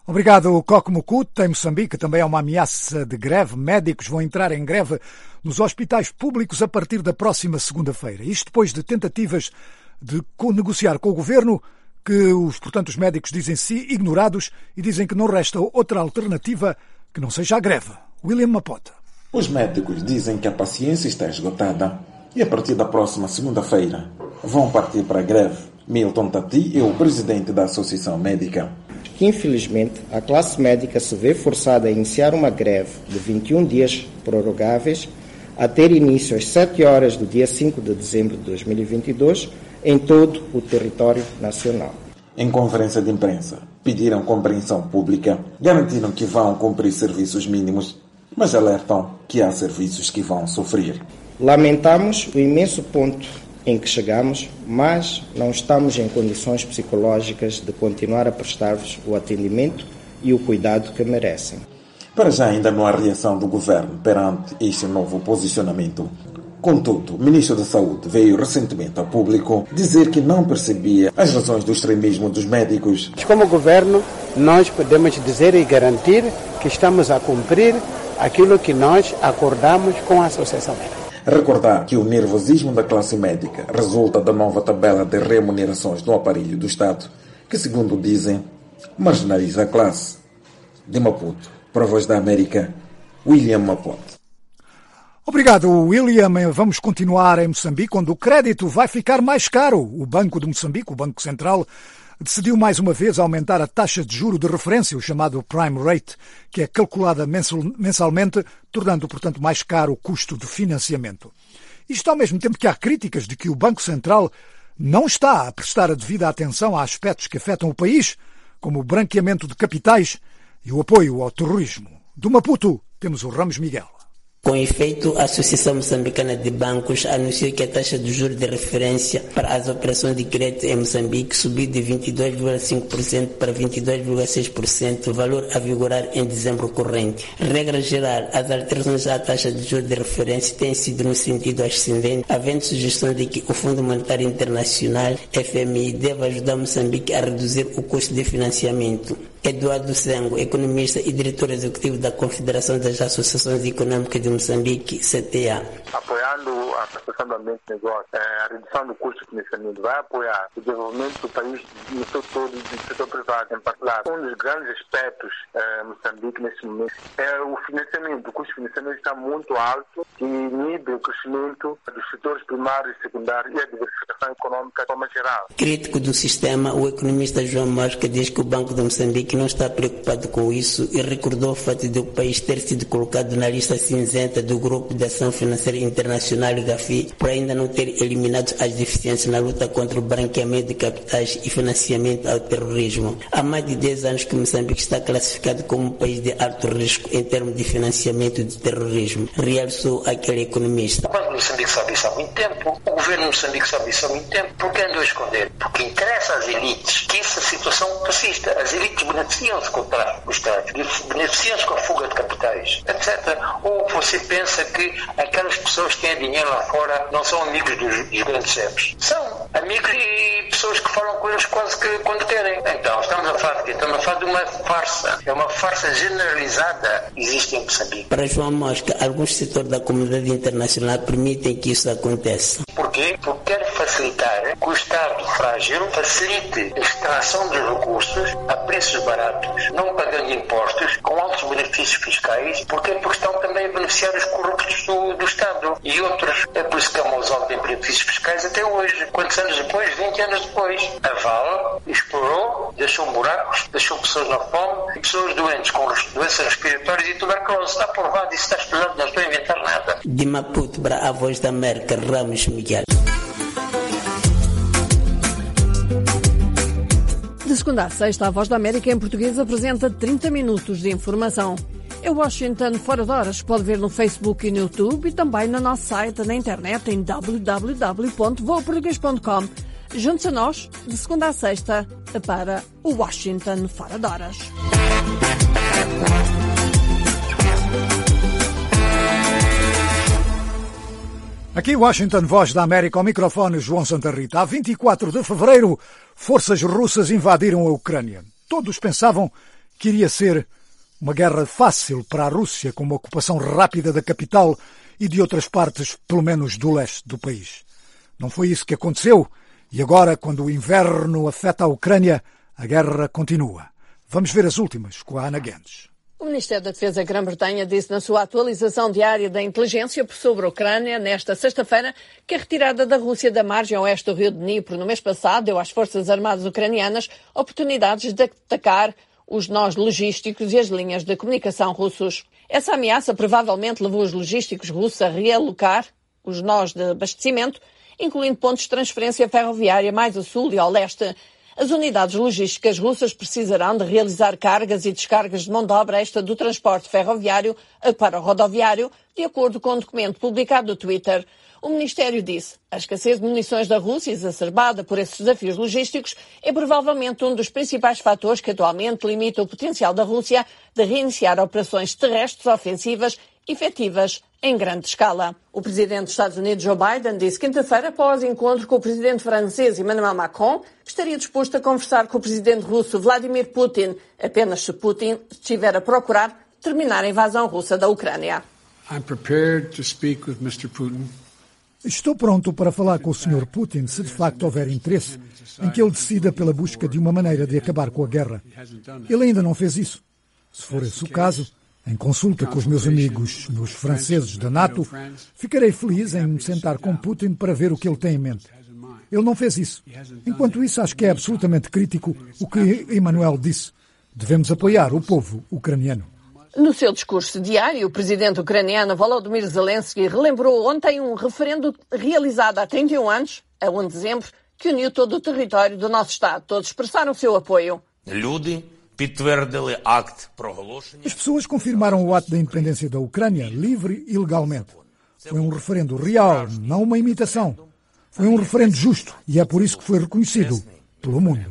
Obrigado, Coco Mucuto. Em Moçambique também há uma ameaça de greve. Médicos vão entrar em greve nos hospitais públicos a partir da próxima segunda-feira. Isto depois de tentativas de negociar com o governo, que os, portanto, os médicos dizem-se ignorados e dizem que não resta outra alternativa que não seja a greve. William Mapota. Os médicos dizem que a paciência está esgotada e a partir da próxima segunda-feira vão partir para a greve. Milton Tati é o presidente da Associação Médica. Que, infelizmente, a classe médica se vê forçada a iniciar uma greve de vinte e um dias prorrogáveis a ter início às sete horas do dia cinco de dezembro de dois mil e vinte e dois em todo o território nacional. Em conferência de imprensa, pediram compreensão pública, garantiram que vão cumprir serviços mínimos, mas alertam que há serviços que vão sofrer. Lamentamos o imenso ponto em que chegamos, mas não estamos em condições psicológicas de continuar a prestar-vos o atendimento e o cuidado que merecem. Para já ainda não há reação do governo perante este novo posicionamento. Contudo, o ministro da Saúde veio recentemente ao público dizer que não percebia as razões do extremismo dos médicos. Como governo, nós podemos dizer e garantir que estamos a cumprir aquilo que nós acordamos com a Associação Médica. Recordar que o nervosismo da classe médica resulta da nova tabela de remunerações no aparelho do Estado, que, segundo dizem, marginaliza a classe. De Maputo, para a Voz da América, William Maputo. Obrigado, William. Vamos continuar em Moçambique, onde o crédito vai ficar mais caro. O Banco de Moçambique, o Banco Central, decidiu mais uma vez aumentar a taxa de juro de referência, o chamado Prime Rate, que é calculada mensalmente, tornando, portanto, mais caro o custo de financiamento. Isto ao mesmo tempo que há críticas de que o Banco Central não está a prestar a devida atenção a aspectos que afetam o país, como o branqueamento de capitais e o apoio ao terrorismo. Do Maputo, temos o Ramos Miguel. Com efeito, a Associação Moçambicana de Bancos anunciou que a taxa de juros de referência para as operações de crédito em Moçambique subiu de vinte e dois vírgula cinco por cento para vinte e dois vírgula seis por cento, valor a vigorar em dezembro corrente. Regra geral, as alterações à taxa de juros de referência têm sido no sentido ascendente, havendo sugestão de que o Fundo Monetário Internacional, F M I, deve ajudar Moçambique a reduzir o custo de financiamento. Eduardo Sengo, economista e diretor executivo da Confederação das Associações Econômicas de Moçambique, C T A. Apoiando a prestação do ambiente de negócio, a redução do custo de financiamento vai apoiar o desenvolvimento do país no seu todo e do setor privado em particular. Um dos grandes aspectos em Moçambique neste momento é o financiamento. O custo de financiamento está muito alto e inibe o crescimento dos setores primários e secundários e a diversificação econômica de forma geral. Crítico do sistema, o economista João Mosca diz que o Banco de Moçambique não está preocupado com isso e recordou o fato de o país ter sido colocado na lista cinzenta do Grupo de Ação Financeira Internacional, GAFI, por ainda não ter eliminado as deficiências na luta contra o branqueamento de capitais e financiamento ao terrorismo. Há mais de dez anos que Moçambique está classificado como um país de alto risco em termos de financiamento de terrorismo, realçou aquele economista. O Banco de Moçambique sabe isso há muito tempo, o governo de Moçambique sabe isso há muito tempo. Por que andou a esconder? Porque interessa às elites que essa situação persista. As elites beneficiam-se com o Estado, beneficiam-se com a fuga de capitais, etcétera. Ou você pensa que aquelas pessoas que têm dinheiro lá fora não são amigos dos, dos grandes chefes? São amigos e pessoas que falam com eles quase que quando querem. Então, estamos a falar de Estamos a falar de uma farsa. É uma farsa generalizada que existe em Moçambique. Para João Mosca, alguns setores da comunidade internacional permitem que isso aconteça. Porquê? Porque quer facilitar que o Estado frágil facilite a extração dos recursos a preços baratos, não pagando impostos, com altos benefícios fiscais. Porquê? Porque estão também a beneficiar os corruptos do, do Estado e outros. É por isso que a Mosol tem benefícios fiscais até hoje. Quantos anos depois? vinte anos depois. A Vale explorou, deixou buracos, deixou pessoas na fome e pessoas doentes com doenças respiratórias e tuberculose. Está provado, isso está estudado, não estou a inventar nada. De Maputo para a Voz da América, Ramos Miguel. De segunda a sexta, a Voz da América em português apresenta trinta minutos de informação. É Washington Fora de Horas. Pode ver no Facebook e no YouTube e também no nosso site na internet em w w w ponto voa português ponto com. Junte-se a nós de segunda a sexta para o Washington Fora de Horas. Aqui Washington, Voz da América, ao microfone João Santa Rita. A vinte e quatro de fevereiro, forças russas invadiram a Ucrânia. Todos pensavam que iria ser uma guerra fácil para a Rússia, com uma ocupação rápida da capital e de outras partes, pelo menos do leste do país. Não foi isso que aconteceu e agora, quando o inverno afeta a Ucrânia, a guerra continua. Vamos ver as últimas com a Ana Guedes. O Ministério da Defesa da Grã-Bretanha disse na sua atualização diária da inteligência sobre a Ucrânia, nesta sexta-feira, que a retirada da Rússia da margem oeste do rio Dnipro no mês passado deu às forças armadas ucranianas oportunidades de atacar os nós logísticos e as linhas de comunicação russos. Essa ameaça provavelmente levou os logísticos russos a realocar os nós de abastecimento, incluindo pontos de transferência ferroviária mais a sul e ao leste. As unidades logísticas russas precisarão de realizar cargas e descargas de mão de obra extra do transporte ferroviário para o rodoviário, de acordo com um documento publicado no Twitter. O Ministério disse: a escassez de munições da Rússia, exacerbada por esses desafios logísticos, é provavelmente um dos principais fatores que atualmente limita o potencial da Rússia de reiniciar operações terrestres ofensivas efetivas em grande escala. O presidente dos Estados Unidos, Joe Biden, disse quinta-feira, após encontro com o presidente francês Emmanuel Macron, que estaria disposto a conversar com o presidente russo Vladimir Putin, apenas se Putin estiver a procurar terminar a invasão russa da Ucrânia. I'm prepared to speak with mister Putin. Estou pronto para falar com o senhor Putin se de facto houver interesse em que ele decida pela busca de uma maneira de acabar com a guerra. Ele ainda não fez isso. Se for esse o caso, em consulta com os meus amigos, nos franceses da NATO, ficarei feliz em me sentar com Putin para ver o que ele tem em mente. Ele não fez isso. Enquanto isso, acho que é absolutamente crítico o que Emmanuel disse. Devemos apoiar o povo ucraniano. No seu discurso diário, o presidente ucraniano Volodymyr Zelensky relembrou ontem um referendo realizado há trinta e um anos, a um de dezembro, que uniu todo o território do nosso Estado. Todos expressaram o seu apoio. As pessoas confirmaram o ato da independência da Ucrânia livre e legalmente. Foi um referendo real, não uma imitação. Foi um referendo justo e é por isso que foi reconhecido pelo mundo.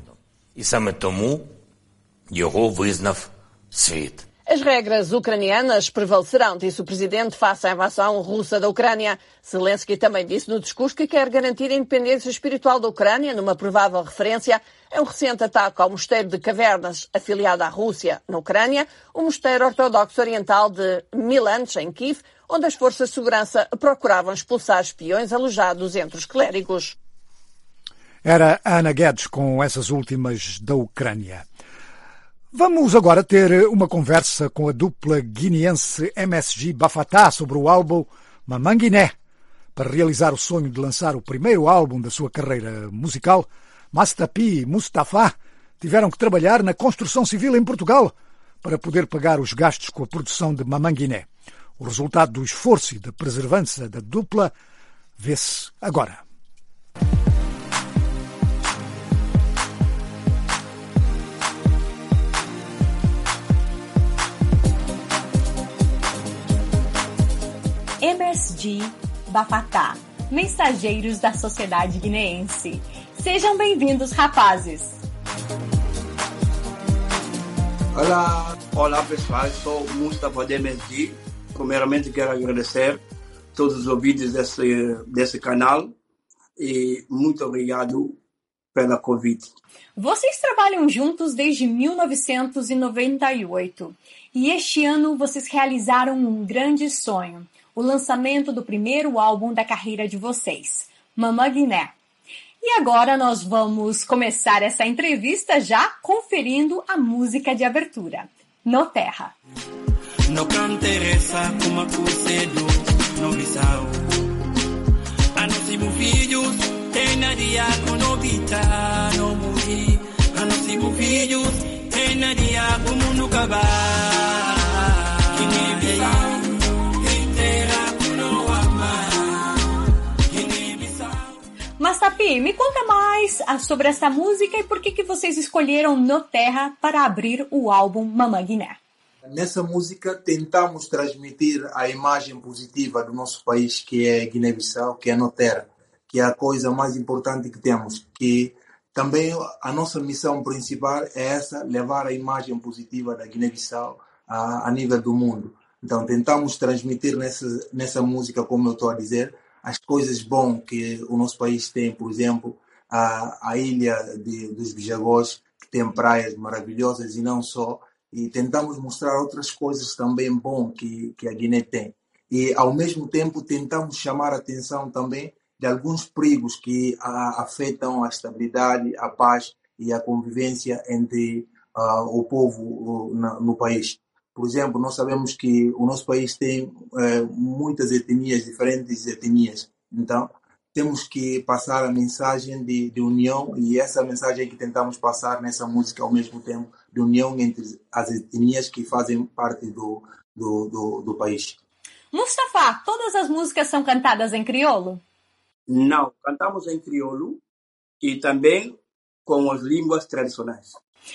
As regras ucranianas prevalecerão, disse o presidente, face à invasão russa da Ucrânia. Zelensky também disse no discurso que quer garantir a independência espiritual da Ucrânia, numa provável referência a um recente ataque ao mosteiro de Cavernas, afiliado à Rússia, na Ucrânia, o mosteiro ortodoxo oriental de Milanch, em Kiev, onde as forças de segurança procuravam expulsar espiões alojados entre os clérigos. Era Ana Guedes com essas últimas da Ucrânia. Vamos agora ter uma conversa com a dupla guineense M S G Bafatá sobre o álbum Mamanguiné. Para realizar o sonho de lançar o primeiro álbum da sua carreira musical, Mastapi e Mustafa tiveram que trabalhar na construção civil em Portugal para poder pagar os gastos com a produção de Mamanguiné. O resultado do esforço e da perseverança da dupla vê-se agora. M S G Bafatá, mensageiros da sociedade guineense. Sejam bem-vindos, rapazes. Olá, olá pessoal, sou Mustafa de M S G. Primeiramente quero agradecer todos os ouvintes desse, desse canal e muito obrigado pela convite. Vocês trabalham juntos desde mil novecentos e noventa e oito e este ano vocês realizaram um grande sonho, o lançamento do primeiro álbum da carreira de vocês, Mamanguiné. E agora nós vamos começar essa entrevista já conferindo a música de abertura, No Terra. No canteresa como acusedo no bisao. Anosibu filhos, tem nadia no vita no muri. Anosibu filhos, tem nadia como no cabá. Guiné Bissau. Mastapi, me conta mais sobre essa música e por que, que vocês escolheram No Terra para abrir o álbum Mamanguiné. Nessa música tentamos transmitir a imagem positiva do nosso país, que é Guiné-Bissau, que é No Terra, que é a coisa mais importante que temos. Que também a nossa missão principal é essa, levar a imagem positiva da Guiné-Bissau a, a nível do mundo. Então tentamos transmitir nessa, nessa música, como eu estou a dizer, as coisas boas que o nosso país tem, por exemplo, a, a ilha de, dos Bijagós, que tem praias maravilhosas e não só, e tentamos mostrar outras coisas também bom que, que a Guiné tem. E, ao mesmo tempo, tentamos chamar a atenção também de alguns perigos que a, afetam a estabilidade, a paz e a convivência entre uh, o povo uh, na, no país. Por exemplo, nós sabemos que o nosso país tem uh, muitas etnias, diferentes etnias. Então, temos que passar a mensagem de, de união, e essa mensagem que tentamos passar nessa música ao mesmo tempo, de união entre as etnias que fazem parte do, do, do, do país. Mustafa, todas as músicas são cantadas em crioulo? Não, cantamos em crioulo e também com as línguas tradicionais.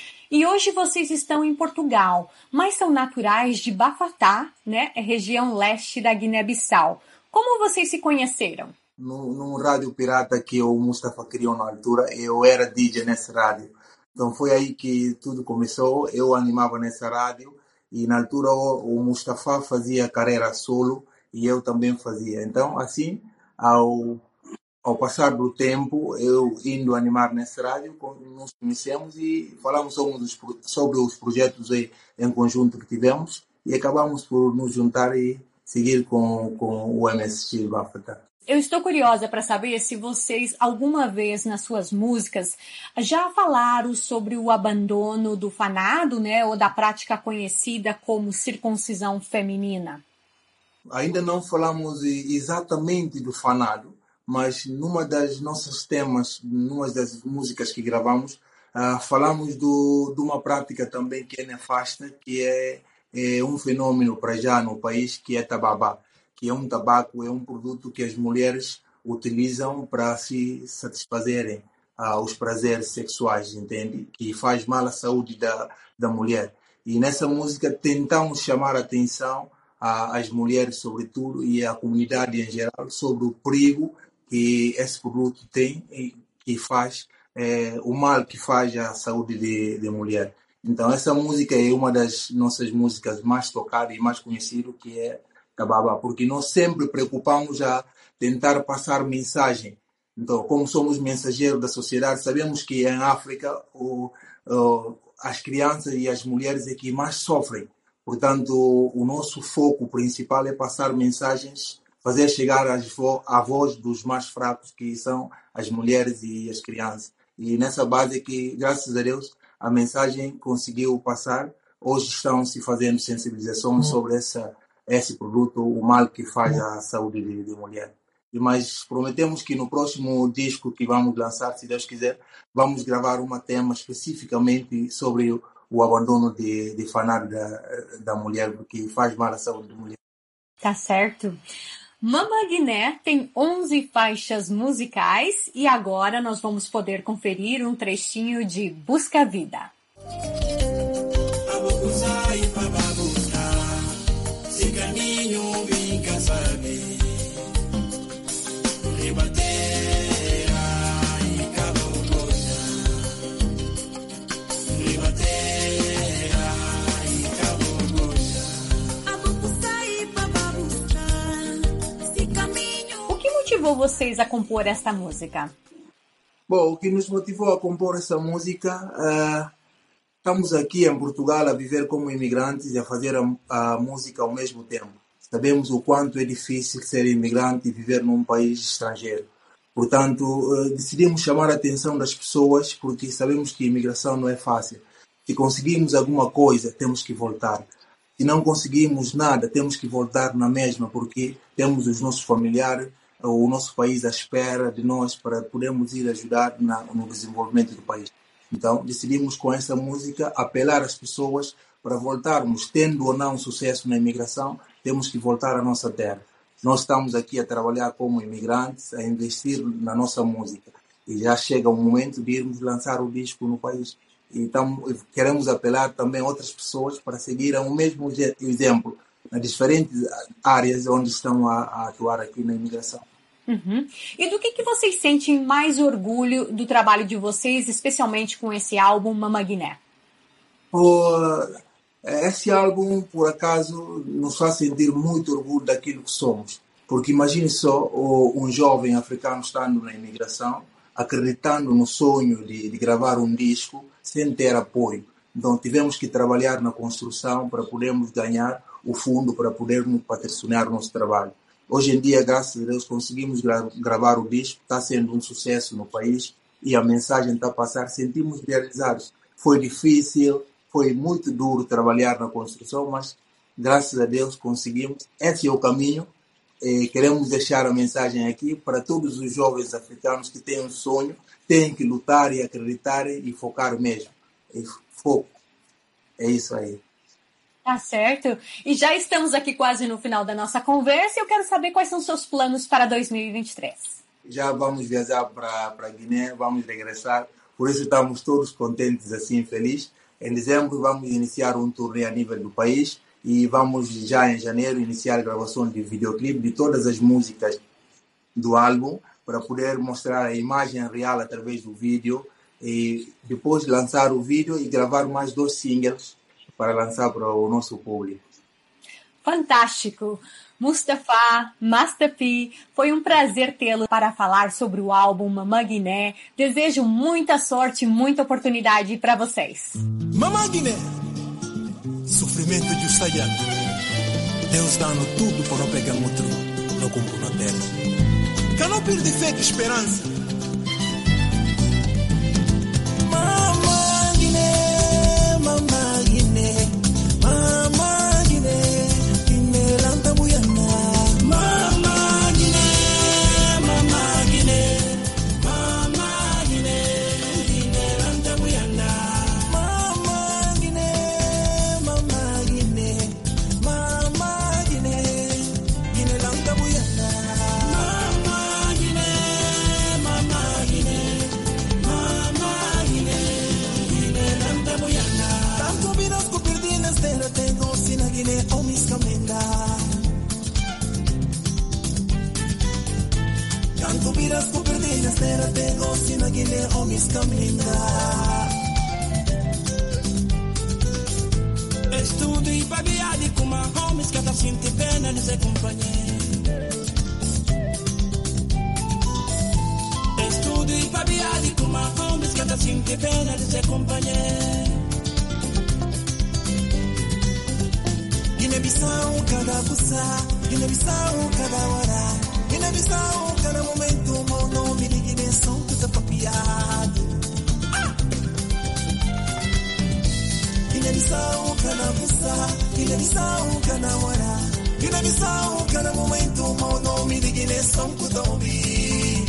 E hoje vocês estão em Portugal, mas são naturais de Bafatá, né, região leste da Guiné-Bissau. Como vocês se conheceram? No, num rádio pirata que o Mustafa criou na altura, eu era D J nessa rádio. Então foi aí que tudo começou, eu animava nessa rádio e na altura o, o Mustafa fazia carreira solo e eu também fazia. Então assim, ao, ao passar do tempo, eu indo animar nessa rádio, nos conhecemos e falamos sobre os, sobre os projetos em, em conjunto que tivemos e acabamos por nos juntar e seguir com, com o M S X Bafatá. Eu estou curiosa para saber se vocês, alguma vez nas suas músicas, já falaram sobre o abandono do fanado, né, ou da prática conhecida como circuncisão feminina. Ainda não falamos exatamente do fanado, mas numa das nossas temas, numa das músicas que gravamos, uh, falamos do, de uma prática também que é nefasta, que é, é um fenômeno para já no país, que é tababá. Que é um tabaco, é um produto que as mulheres utilizam para se satisfazerem ah, os prazeres sexuais, entende? Que faz mal à saúde da, da mulher. E nessa música tentamos chamar a atenção às mulheres, sobretudo, e à comunidade em geral, sobre o perigo que esse produto tem e que faz, é, o mal que faz à saúde de, de mulher. Então essa música é uma das nossas músicas mais tocadas e mais conhecidas, que é Tababá, porque nós sempre preocupamos a tentar passar mensagem. Então, como somos mensageiros da sociedade, sabemos que em África o, o, as crianças e as mulheres é que mais sofrem. Portanto, o, o nosso foco principal é passar mensagens, fazer chegar as vo, a voz dos mais fracos, que são as mulheres e as crianças. E nessa base é que, graças a Deus, a mensagem conseguiu passar. Hoje estão se fazendo sensibilizações uhum. sobre essa esse produto, o mal que faz à saúde de, de mulher. Mas prometemos que no próximo disco que vamos lançar, se Deus quiser, vamos gravar um tema especificamente sobre o, o abandono de, de fanado da, da mulher, porque faz mal à saúde da mulher. Tá certo. Mama Guiné tem onze faixas musicais e agora nós vamos poder conferir um trechinho de Busca Vida. O que motivou vocês a compor esta música? Bom, o que nos motivou a compor essa música, uh, estamos aqui em Portugal a viver como imigrantes e a fazer a, a música ao mesmo tempo. Sabemos o quanto é difícil ser imigrante e viver num país estrangeiro. Portanto, uh, decidimos chamar a atenção das pessoas porque sabemos que a imigração não é fácil. Se conseguimos alguma coisa, temos que voltar. Se não conseguimos nada, temos que voltar na mesma, porque temos os nossos familiares, o nosso país à espera de nós para podermos ir ajudar na, no desenvolvimento do país. Então, decidimos com essa música apelar às pessoas para voltarmos, tendo ou não sucesso na imigração, temos que voltar à nossa terra. Nós estamos aqui a trabalhar como imigrantes, a investir na nossa música. E já chega o momento de irmos lançar o disco no país. Então, queremos apelar também a outras pessoas para seguirem o mesmo exemplo nas diferentes áreas onde estão a, a atuar aqui na imigração. Uhum. E do que, que vocês sentem mais orgulho do trabalho de vocês, especialmente com esse álbum Mama Guiné? Por, esse álbum, por acaso, nos faz sentir muito orgulho daquilo que somos. Porque imagine só um jovem africano estando na imigração, acreditando no sonho de, de gravar um disco sem ter apoio. Então tivemos que trabalhar na construção para podermos ganhar o fundo, para podermos patrocinar o nosso trabalho. Hoje em dia, graças a Deus, conseguimos gra- gravar o disco, está sendo um sucesso no país e a mensagem está a passar, sentimos realizados. Foi difícil, foi muito duro trabalhar na construção, mas graças a Deus conseguimos. Esse é o caminho. E queremos deixar a mensagem aqui para todos os jovens africanos que têm um sonho, têm que lutar e acreditar e focar mesmo. E foco. É isso aí. Tá certo. E já estamos aqui quase no final da nossa conversa e eu quero saber quais são seus planos para dois mil e vinte e três. Já vamos viajar para a Guiné, vamos regressar. Por isso estamos todos contentes, assim, felizes. Em dezembro vamos iniciar um turnê a nível do país e vamos já em janeiro iniciar a gravação de videoclipe de todas as músicas do álbum para poder mostrar a imagem real através do vídeo e depois lançar o vídeo e gravar mais dois singles para lançar para o nosso público. Fantástico! Mustafa, Master P, foi um prazer tê-lo para falar sobre o álbum Mamã Guiné. Desejo muita sorte e muita oportunidade para vocês. Mamã Guiné, sofrimento de Ustayano. Deus dando tudo para não pegar outro, não cumpre na terra. Que não perde fé e esperança. Mamã Guiné, Mamã Guiné, Mamã Guiné, Guiné lanta buiana. Mamã Guiné, Mamã Guiné, Mamã Guiné, Guiné lanta buiana. Mamã Guiné, Mamã Guiné, Mamã Guiné, Guiné lanta buiana. Mamã Guiné, Mamã Guiné, Mamã Guiné, Guiné lanta buiana. Tanto vidas que perdi nas terras tenho se na Guiné ou mis camenda. Tanto vidas que perdi nas terras tenho se na Guiné ou mis camenda. Estudo e babiade com uma homies que tá sentindo pena de ser companheiro. Estudo e babiade com uma homies que tá sentindo pena de ser companheiro. Guiné-Bissau, cada buça, Guiné-Bissau, cada hora, Guiné-Bissau, cada momento, meu nome de Guiné são tudo papiado. Guiné-Bissau, cada buça, Guiné-Bissau, cada hora, Guiné-Bissau, cada momento, meu nome de Guiné são tudo ouvi.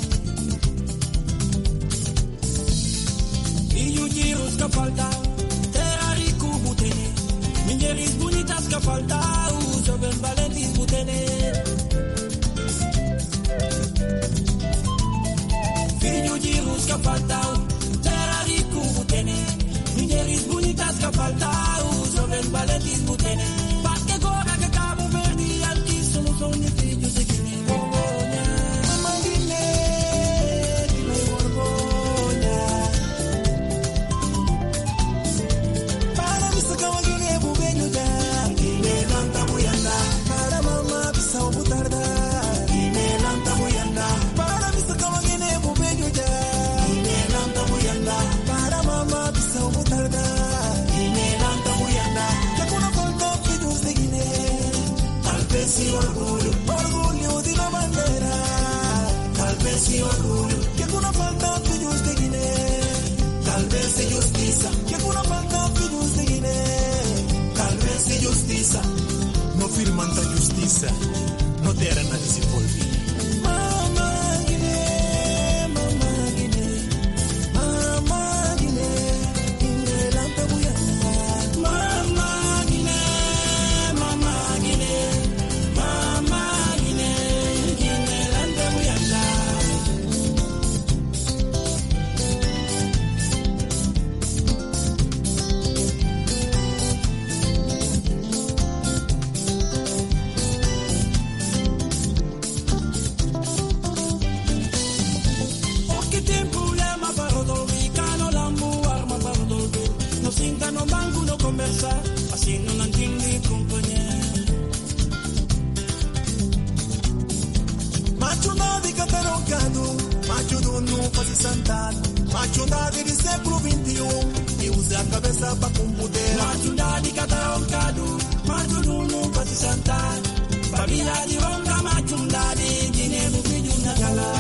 Filho de os que faltam, terra rico butene. Mulheres bonitas que faltam, jovens valentes butene. Filho de luz que faltam, terra rico butene. Mulheres bonitas que faltam, jovens valentes butene. Porque agora que Cabo Verde, aqui somos um de filhos de Guiné. Mamã Guiné, Guiné vergonha. Para me sacar uma Guiné bubenho da Guiné lanta buianda. Para mamã Bissau butarda Guiné lanta buianda. Para me sacar uma Guiné bubenho da Guiné lanta buianda. Para mamã Bissau butarda Guiné lanta buianda. Que quando falta filhos de Guiné, talvez se orgulho, orgulho de la bandeira. Talvez se orgulho, que quando falta filhos de Guiné, talvez se justiça, que quando falta filhos de Guiné, talvez se justiça. No firman da justiça, no terra na desenvolver. Mamã Guiné, Mamã Guiné, Mamã Guiné, Guiné lanta buiana. Mamã Guiné, Mamã Guiné, Mamã Guiné, Guiné lanta buiana. O que tem problema para resolver? Cano lambu, arma para resolver. No sinta no banco, no conversar, assim não entende companheiro. Macho não de catarocado, macho do não faz sentado. Machundade de século vinte e um, e use a cabeça pra computer. Machundade cada um cadu, machuduno pra se sentar. Família de onda, machundade, dinheiro vídeo na gala.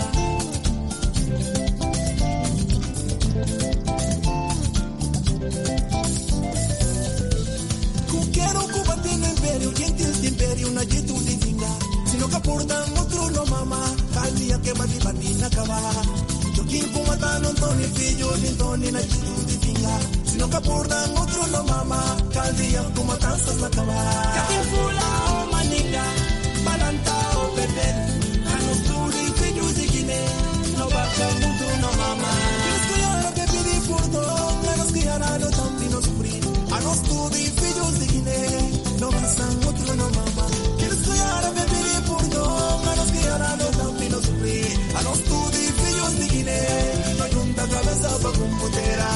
Quero combater no império, gentis de império, na dito de vingar. Se não capurda, outro no mama, calia que bati bati na cava. Joguinho com mata, não tô nem filho, nem tô nem na dito de vingar. Se não capurda, outro no mama, calia com matanças na cava. Catim fula, oh maninga, balanta, oh bebê. Anos tudo, filhos de Guiné, não bate outro no mama. Queres criar, bebê de furto, menos criar, não tampi no sofrer. Anos tudo, filhos de Guiné, não passam outro no mama. Queres criar a bebê por dom, mas criar no tampi no sofrer. Anos tudo, filhos de Guiné, não junta a cabeça pra computera.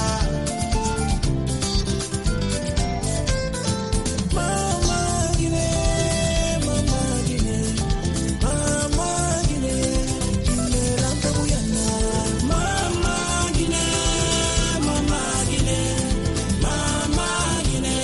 Mama Guiné, mama Guiné, mama Guiné, Guiné lanta buiana. Mama Guiné, mama Guiné, mama Guiné.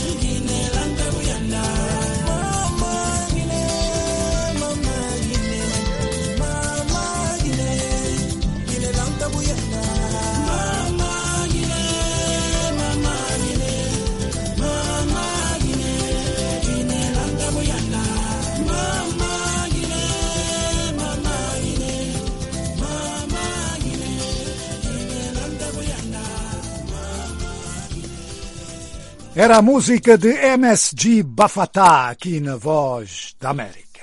Era a música de M S G Bafatá, aqui na Voz da América.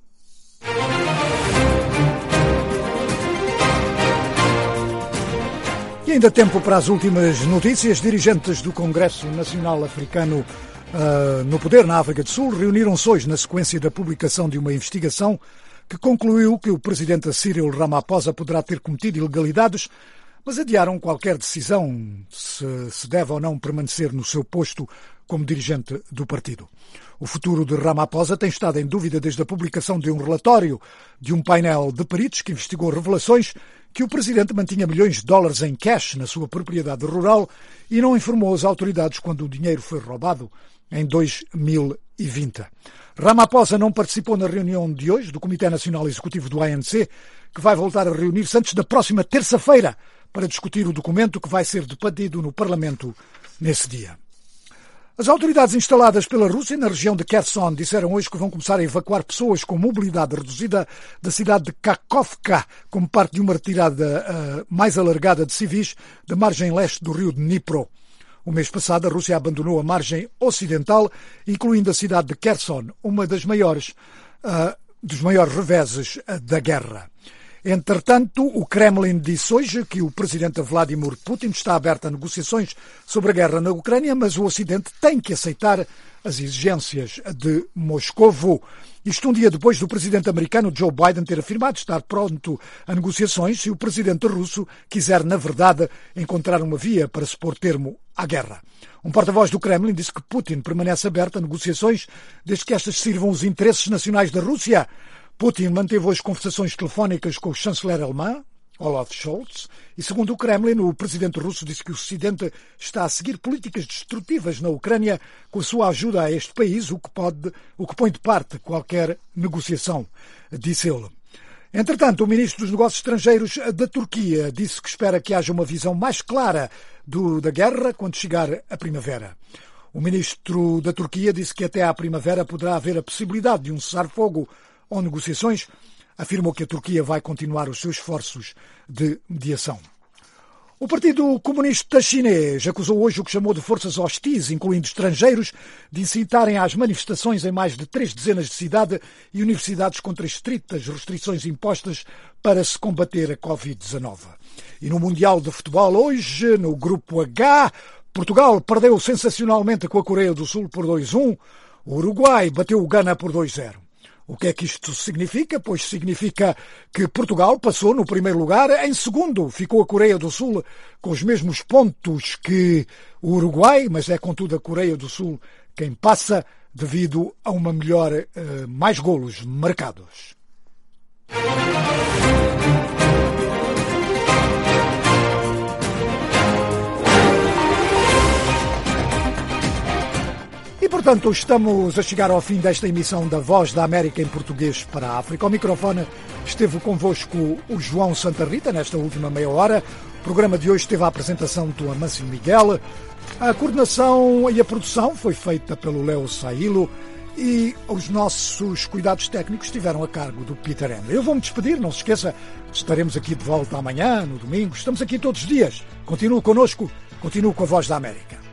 E ainda tempo para as últimas notícias. Dirigentes do Congresso Nacional Africano uh, no poder na África do Sul reuniram-se hoje na sequência da publicação de uma investigação que concluiu que o presidente Cyril Ramaphosa poderá ter cometido ilegalidades, mas adiaram qualquer decisão se, se deve ou não permanecer no seu posto como dirigente do partido. O futuro de Ramaphosa tem estado em dúvida desde a publicação de um relatório de um painel de peritos que investigou revelações que o presidente mantinha milhões de dólares em cash na sua propriedade rural e não informou as autoridades quando o dinheiro foi roubado em dois mil e vinte. Ramaphosa não participou na reunião de hoje do Comitê Nacional Executivo do A N C, que vai voltar a reunir-se antes da próxima terça-feira para discutir o documento que vai ser debatido no Parlamento nesse dia. As autoridades instaladas pela Rússia na região de Kherson disseram hoje que vão começar a evacuar pessoas com mobilidade reduzida da cidade de Kakhovka como parte de uma retirada uh, mais alargada de civis da margem leste do rio Dnipro. O mês passado, a Rússia abandonou a margem ocidental, incluindo a cidade de Kherson, uma das maiores, uh, dos maiores reveses uh, da guerra. Entretanto, o Kremlin disse hoje que o presidente Vladimir Putin está aberto a negociações sobre a guerra na Ucrânia, mas o Ocidente tem que aceitar as exigências de Moscovo. Isto um dia depois do presidente americano Joe Biden ter afirmado estar pronto a negociações se o presidente russo quiser, na verdade, encontrar uma via para se pôr termo à guerra. Um porta-voz do Kremlin disse que Putin permanece aberto a negociações desde que estas sirvam os interesses nacionais da Rússia. Putin manteve hoje conversações telefónicas com o chanceler alemão, Olaf Scholz, e segundo o Kremlin, o presidente russo disse que o Ocidente está a seguir políticas destrutivas na Ucrânia com a sua ajuda a este país, o que, pode, o que põe de parte qualquer negociação, disse ele. Entretanto, o ministro dos Negócios Estrangeiros da Turquia disse que espera que haja uma visão mais clara do, da guerra quando chegar a primavera. O ministro da Turquia disse que até à primavera poderá haver a possibilidade de um cessar-fogo ou negociações. Afirmou que a Turquia vai continuar os seus esforços de mediação. O Partido Comunista Chinês acusou hoje o que chamou de forças hostis, incluindo estrangeiros, de incitarem às manifestações em mais de três dezenas de cidades e universidades contra estritas restrições impostas para se combater a covid dezenove. E no Mundial de Futebol hoje, no Grupo H, Portugal perdeu sensacionalmente com a Coreia do Sul por dois a um, o Uruguai bateu o Gana por dois a zero. O que é que isto significa? Pois significa que Portugal passou no primeiro lugar. Em segundo ficou a Coreia do Sul com os mesmos pontos que o Uruguai, mas é contudo a Coreia do Sul quem passa devido a uma melhor, uh, mais golos marcados. Portanto, estamos a chegar ao fim desta emissão da Voz da América em português para a África. Ao microfone esteve convosco o João Santa Rita nesta última meia hora. O programa de hoje teve a apresentação do Amâncio Miguel. A coordenação e a produção foi feita pelo Leo Sailo e os nossos cuidados técnicos estiveram a cargo do Peter Henry. Eu vou-me despedir, não se esqueça, estaremos aqui de volta amanhã, no domingo. Estamos aqui todos os dias. Continue connosco, continue com a Voz da América.